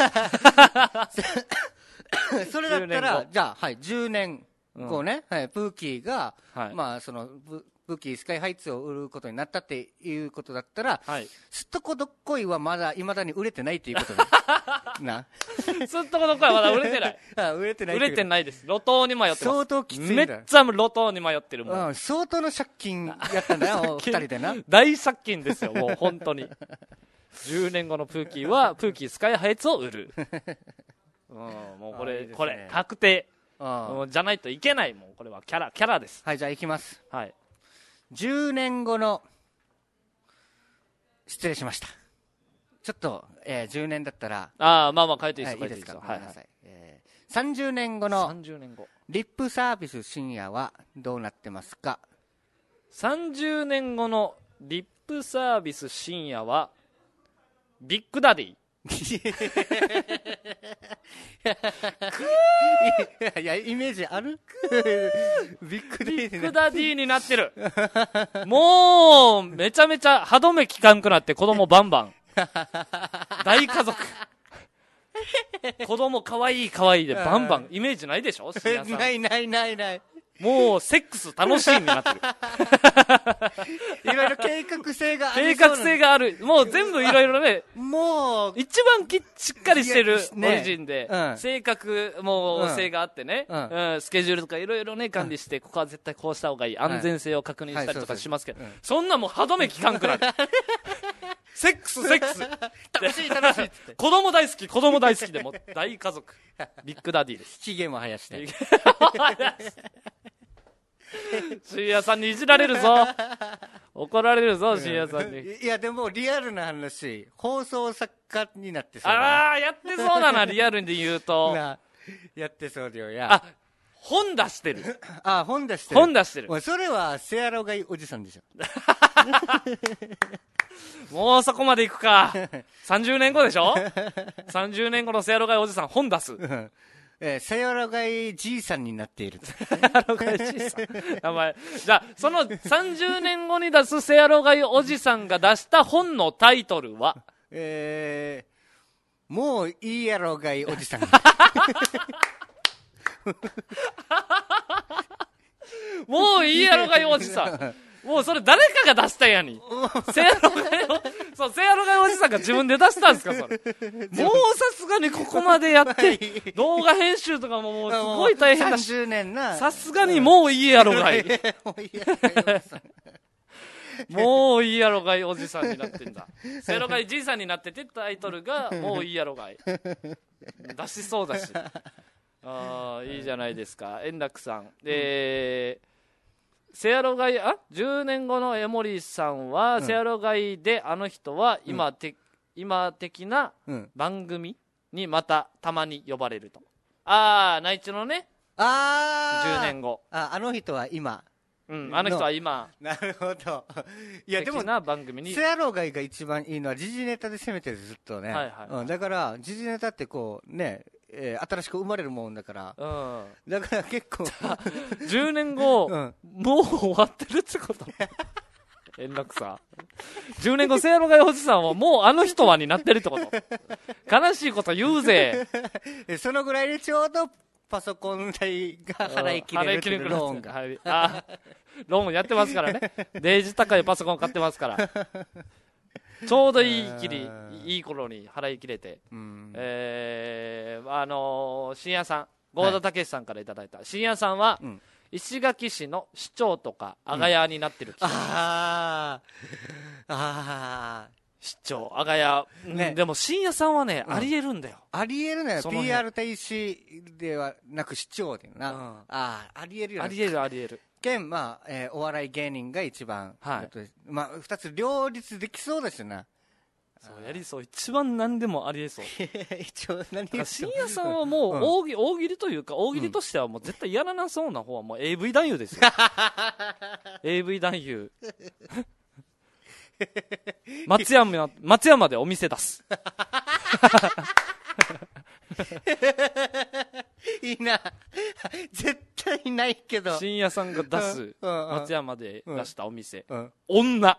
それだったらじゃあはいじゅうねんこうね、はい、プーキーが、はい、まあそのプーキースカイハイツを売ることになったっていうことだったら、はい、すっとこどっこいはまだいまだに売れてないっていうことだなすっとこどっこいはまだ売れてないあ売れてない売れてないです路頭に迷ってます相当きついんだめっちゃ路頭に迷ってるもん、 うん、相当の借金やったんだよ二人でな大借金ですよもう本当にじゅうねんごのプーキーはプーキースカイハイツを売る、うん、もうこれいい、ね、これ確定あじゃないといけないもんこれはキャラキャラですはいじゃあいきますはいじゅうねんごの失礼しましたちょっと、えー、じゅうねんだったらああまあまあ変えていいです、はい、 いいですかごめんなさい、えー、さんじゅうねんごのさんじゅうねんごリップサービス深夜はどうなってますかさんじゅうねんごのリップサービス深夜はビッグダディいやイメージあるビッグダディビッグダディになってるもうめちゃめちゃ歯止め効かんくなって子供バンバン大家族子供かわいいかわいいでバンバンイメージないでしょないないないないもうセックス楽しいになってるいろいろ計画性がある計画性があるもう全部いろいろねもう一番きしっかりしてるオリジンで、ねうん、性格も性があってね、うんうん、スケジュールとかいろいろね管理して、うん、ここは絶対こうした方がいい安全性を確認したりとかしますけど、はいはい、そんなもう歯止め効かんくなるセックスセックス楽しい楽しいっつって子供大好き子供大好きでも大家族ビッグダディです。 ひげも生やして深夜さんにいじられるぞ怒られるぞ深夜さんに。 いやでもリアルな話放送作家になってそうだああやってそうだなリアルに言うとなやってそうだよや。 あ本出してるあ本出してる本出してる。 おいそれはセアロガイおじさんでしょもうそこまで行くかさんじゅうねんごでしょさんじゅうねんごのセアロガイおじさん本出すえー、セアロガイじいさんになっているセアロガイじいさん名前じゃあそのさんじゅうねんごに出すセアロガイおじさんが出した本のタイトルはえー、もういいやろがいおじさんもういいやろがいおじさんもうそれ誰かが出したんやにセアロガイおそうセアロガイおじさんが自分で出したんですかそれもうさすがにここまでやって動画編集とかももうすごい大変だしさんじゅうねんなさすがにもういいやろがいもういいやろがいおじさんもういいやろがいおじさんになってんだセアロガイじいさんになっててタイトルがもういいやろがい出しそうだしあいいじゃないですか円楽さん、えーセアロガイあじゅうねんごの江森さんは、うん、セアロガイであの人は今,、うん、今的な番組にまたたまに呼ばれると、ああ内地のねあじゅうねんごあ, あの人は今うんあの人は今なるほどいやでもな番組にセアロガイが一番いいのは時事ネタで攻めてるずっとね、はいはいはいうん、だから時事ネタってこうねえー、新しく生まれるもんだから、うん、だから結構じゅうねんご、うん、もう終わってるってこと円楽さんじゅうねんごセアロガイおじさんはもうあの人はになってるってこと悲しいこと言うぜそのぐらいでちょうどパソコン代が払い切れるっていうローンが、 はい、あローンやってますからねデージ高いパソコン買ってますからちょうどいいきりいい頃に払い切れて、うんえー、あのー、深夜さん郷田武さんからいただいた、はい、深夜さんは、うん、石垣市の市長とか阿賀屋になってる、うん、ああ市長阿賀屋、ねうん、でも深夜さんはね、うん、ありえるんだよありえるね ピーアール 大使ではなく市長だよな、うん、ああありえるよねありえるありえる現、まあえー、お笑い芸人が一番、はいまあ、ふたつ両立できそうですよなそうやりそう一番何でもありえそう一応何で深夜さんはもう大喜、うん、大喜利というか大喜利としてはもう絶対やらなそうな方はもう エーブイ 男優ですよエーブイ 男優松山松山でお店出すいいな絶対ないけど深夜さんが出す松山で出したお店、うんうん、女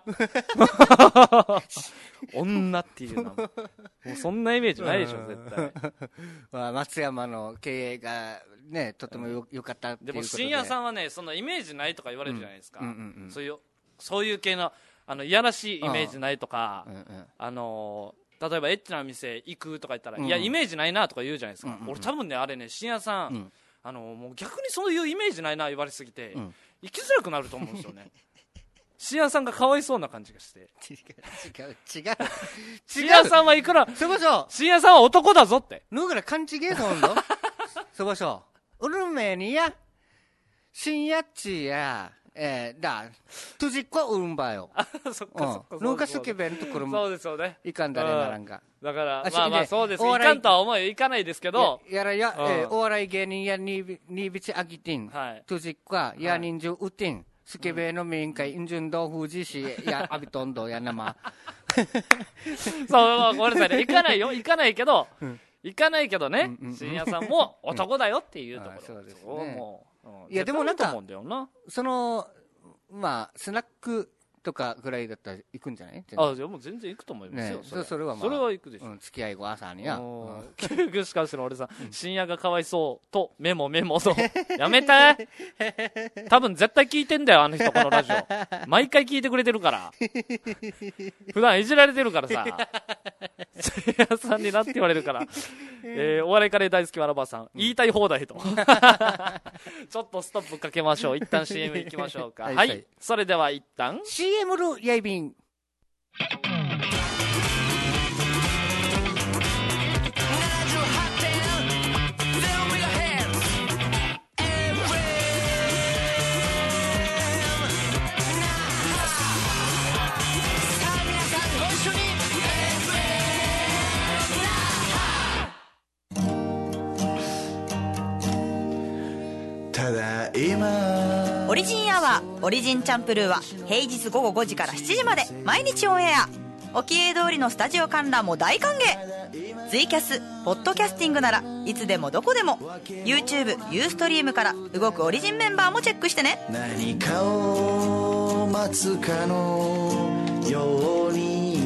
女っていうのはもうそんなイメージないでしょ絶対、 まあ、松山の経営がねとても よ,、うん、よかったっていうことで。 でも深夜さんはねそんなイメージないとか言われるじゃないですか、うんうんうんうん、そういうそういう系のあのいやらしいイメージないとか、うんうん、あのー例えばエッチな店行くとか言ったら、うん、いやイメージないなとか言うじゃないですか、うんうんうん、俺多分ねあれね深夜さん、うん、あのもう逆にそういうイメージないな言われすぎて、うん、生きづらくなると思うんですよね深夜さんがかわいそうな感じがして違う違う違う深夜さんはいくらそこそ深夜さんは男だぞってぬぐら勘違いそうだそこそうるめにや深夜っちやえー、だ、とじっこは売るんばよ。 あ、そっかそっか。 ぬかすけべんところも。 そうですよね。 いかんだねならんか。 だから、まあまあそうです。いかんとは思うよ。いかないですけど。 やらや、えー、お笑い芸人やにびちあぎてん。はい。とじっこは、や人数うてん。すけべの民会、インジュンドフジシ、や、アビトンドやなま。 そう、ごめんなさいね。いかないよ。いかないけど、いかないけどね。深夜さんも男だよっていうところ。 そうですね。いや、でもなんか、その、まあスナックとかぐらいだったら行くんじゃない？ あ、じゃあもう全然行くと思いますよ。ね、 それそれはまあそれは行くでしょ。 うん、付き合い後朝にや。 しかしの俺さん、深夜がかわいそうとメモメモとやめて。多分絶対聞いてんだよあの人このラジオ。毎回聞いてくれてるから。普段いじられてるからさ。深夜さんになって言われるから。えー、お笑いカレー大好きわらばさん、言いたい放題と。ちょっとストップかけましょう。一旦 シーエム 行きましょうか。はい、はい、それでは一旦シーエム ルやいびん。 オリジンアワーオリジンチャンプルーは平日午後ごじからしちじまで毎日オンエア。沖江通りのスタジオ観覧も大歓迎。ツイキャスポッドキャスティングならいつでもどこでも YouTube、ユーストリームから動くオリジンメンバーもチェックしてね。 何かを待つかのように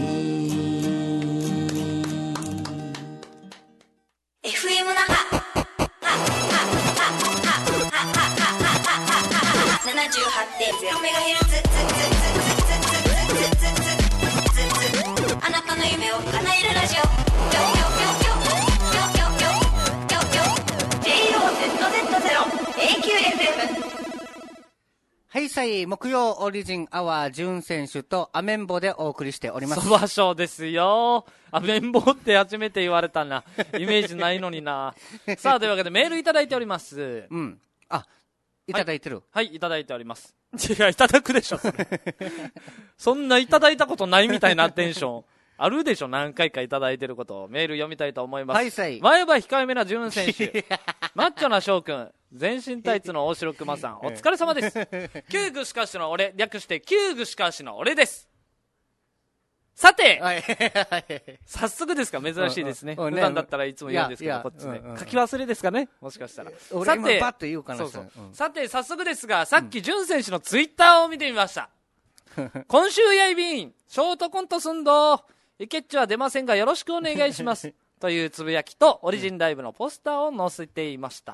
エフエム 那覇 ななじゅうはちてんゼロメガヘルツ あなたの夢を叶えるラジオ ジェイオーゼットゼットゼロ エーキューエフエム。 はいさい、木曜オリジンアワー準選手とアメンボでお送りしております。 そばショーですよ。アメンボって初めて言われたな。イメージないのにな。さあ、というわけでメールいただいております。 うん。あ、いただいてる。 はい、はい、いただいております。違う、いただくでしょ、それ。そんないただいたことないみたいなテンション。あるでしょ、何回かいただいてることを。メール読みたいと思います。 はいさい。 前歯控えめな潤選手。マッチョな翔くん。全身タイツの大城熊さん。お疲れ様です。旧具しかしの俺、略して旧具しかしの俺です。さて、はい、早速ですか、珍しいですね。普段だったらいつも言うんですけど、こっちで、ね。書き忘れですかね、もしかしたら。 さて、パッと言うかな。 そうそう。うん、さて、早速ですが、さっき潤選手のツイッターを見てみました。うん、今週やいびん、ショートコントすんど、イケッチは出ませんがよろしくお願いします。というつぶやきと、オリジンライブのポスターを載せていました。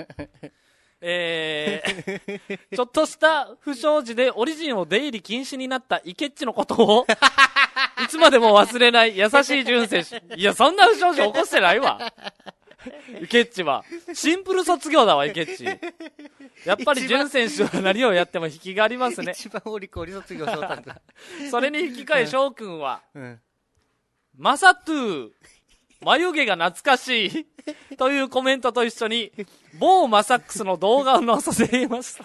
えー、ちょっとした不祥事でオリジンを出入り禁止になったイケッチのことを、いつまでも忘れない優しい潤選手。いや、そんな不祥事起こしてないわ。イケッチは。シンプル卒業だわ、イケッチ。やっぱり潤選手は何をやっても引きがありますね。 一番お利口に卒業しようたんだ。 それに引き換え、翔くんは、うん、マサトゥー、眉毛が懐かしいというコメントと一緒に某マサックスの動画を載せていました。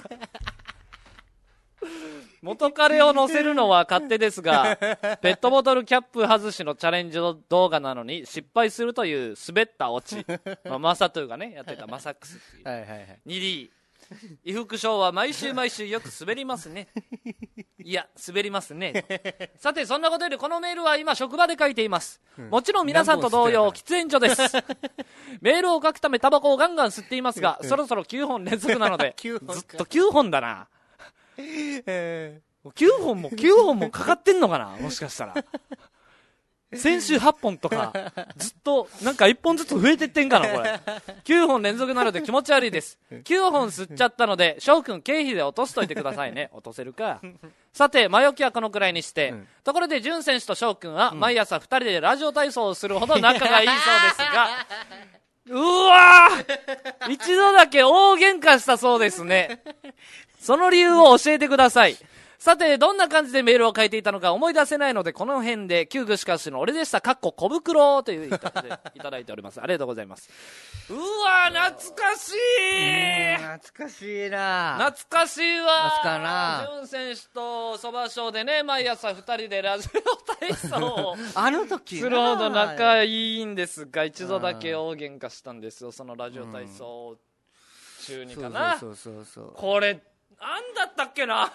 元彼を載せるのは勝手ですが、ペットボトルキャップ外しのチャレンジ動画なのに失敗するという滑ったオチ、まあ、マサトゥーがねやってたマサックスっていう、はいはいはい、にディー伊福賞は毎週毎週よく滑りますね。いや滑りますね。さて、そんなことよりこのメールは今職場で書いています、うん、もちろん皆さんと同様喫煙所です。メールを書くためタバコをガンガン吸っていますが、そろそろきゅうほん連続なのでずっときゅうほんだな。えー、きゅうほんもきゅうほんもかかってんのかな、もしかしたら。先週はっぽんとかずっとなんかいっぽんずつ増えてってんかな、これ。きゅうほん連続なので気持ち悪いです。きゅうほん吸っちゃったので翔くん経費で落としといてくださいね。落とせるか。さて、前置きはこのくらいにして、うん、ところで潤選手と翔くんは毎朝ふたりでラジオ体操をするほど仲がいいそうですが、うわー、一度だけ大喧嘩したそうですね。その理由を教えてください。さて、どんな感じでメールを書いていたのか思い出せないので、この辺で旧具しかしの俺でした、かっこ小袋といういただいております。ありがとうございます。うわー、懐かしい。 懐かしいな。 懐かしいわ。 懐かな。 潤選手とそばショーでね、毎朝ふたりでラジオ体操をあの時するほど仲いいんですが、一度だけ大喧嘩したんですよ、そのラジオ体操中にかな。 そうそうそうそう。 これなんだったっけな。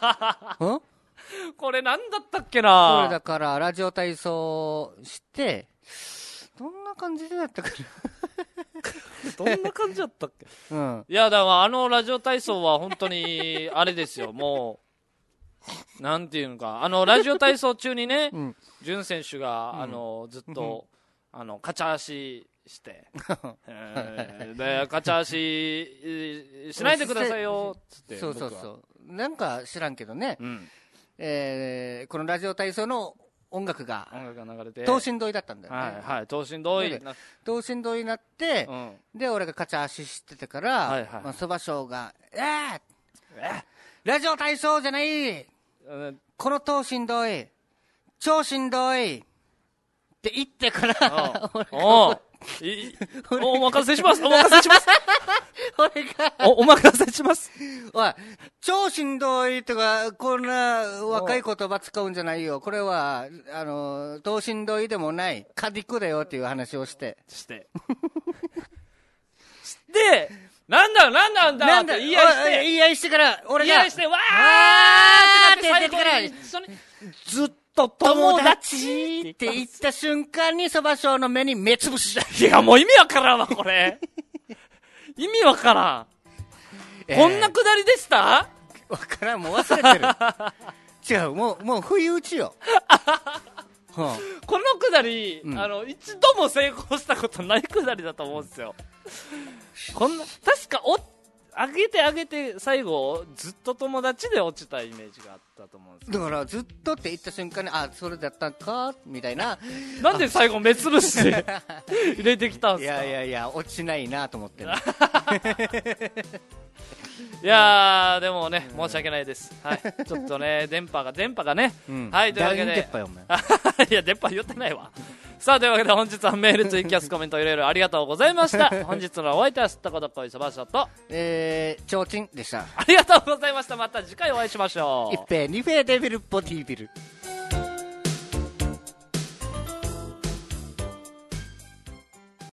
これなんだったっけな。 これだからラジオ体操してどんな感じでだったかな。どんな感じだったっけ、うん、いやだからあのラジオ体操は本当にあれですよ。もうなんていうのか、あのラジオ体操中にね、潤、うん、選手が、うん、あのずっと、うん、あのカチャ足してえー、でカチャ足しないでくださいよっつって。 そうそうそう、なんか知らんけどね、うん、えー、このラジオ体操の音楽が音楽が流れて等身同意だったんだよね。 はいはい、等身同意等身同意になって、うん、で俺がカチャ足しててから、はいはい、まあ、そばショーがえー、えラジオ体操じゃない、うん、この等身同意超振動いって言ってからおおいお任せしますお任せします俺がお, お任せします。 おい、超しんどいとかこんな若い言葉使うんじゃないよ。これはあの等しんどいでもないカディクだよっていう話をしてしてでなんだなんだなんだなんだって言い合いして言い合いしてから俺が言い合いしてわーってなって最後に一緒にずっと友達って言った瞬間にそばしょうの目に目つぶし。 いやもう意味わからんわこれ意味わからん、えー、こんなくだりでしたわからん、もう忘れてる違う、もうもう不意打ちよこのくだり、うん、あの一度も成功したことないくだりだと思うんですよこんな確かお上げて上げて最後ずっと友達で落ちたイメージがあったと思うんですだからずっとって言った瞬間にあそれだったんかみたいななんで最後目つぶして入れてきたんですか。 いやいやいや落ちないなと思ってるいやーでもね申し訳ないです、はい、ちょっとね電波が電波がね、うん、はいというわけで電波よお前いや電波言ってないわさあというわけで本日はメールツイキャスコメントいろいろありがとうございました本日のお相手はすったことこいそばしょとえーちょうちんでした。 ありがとうございました。また次回お会いしましょう。 一平二平デビルボディビル。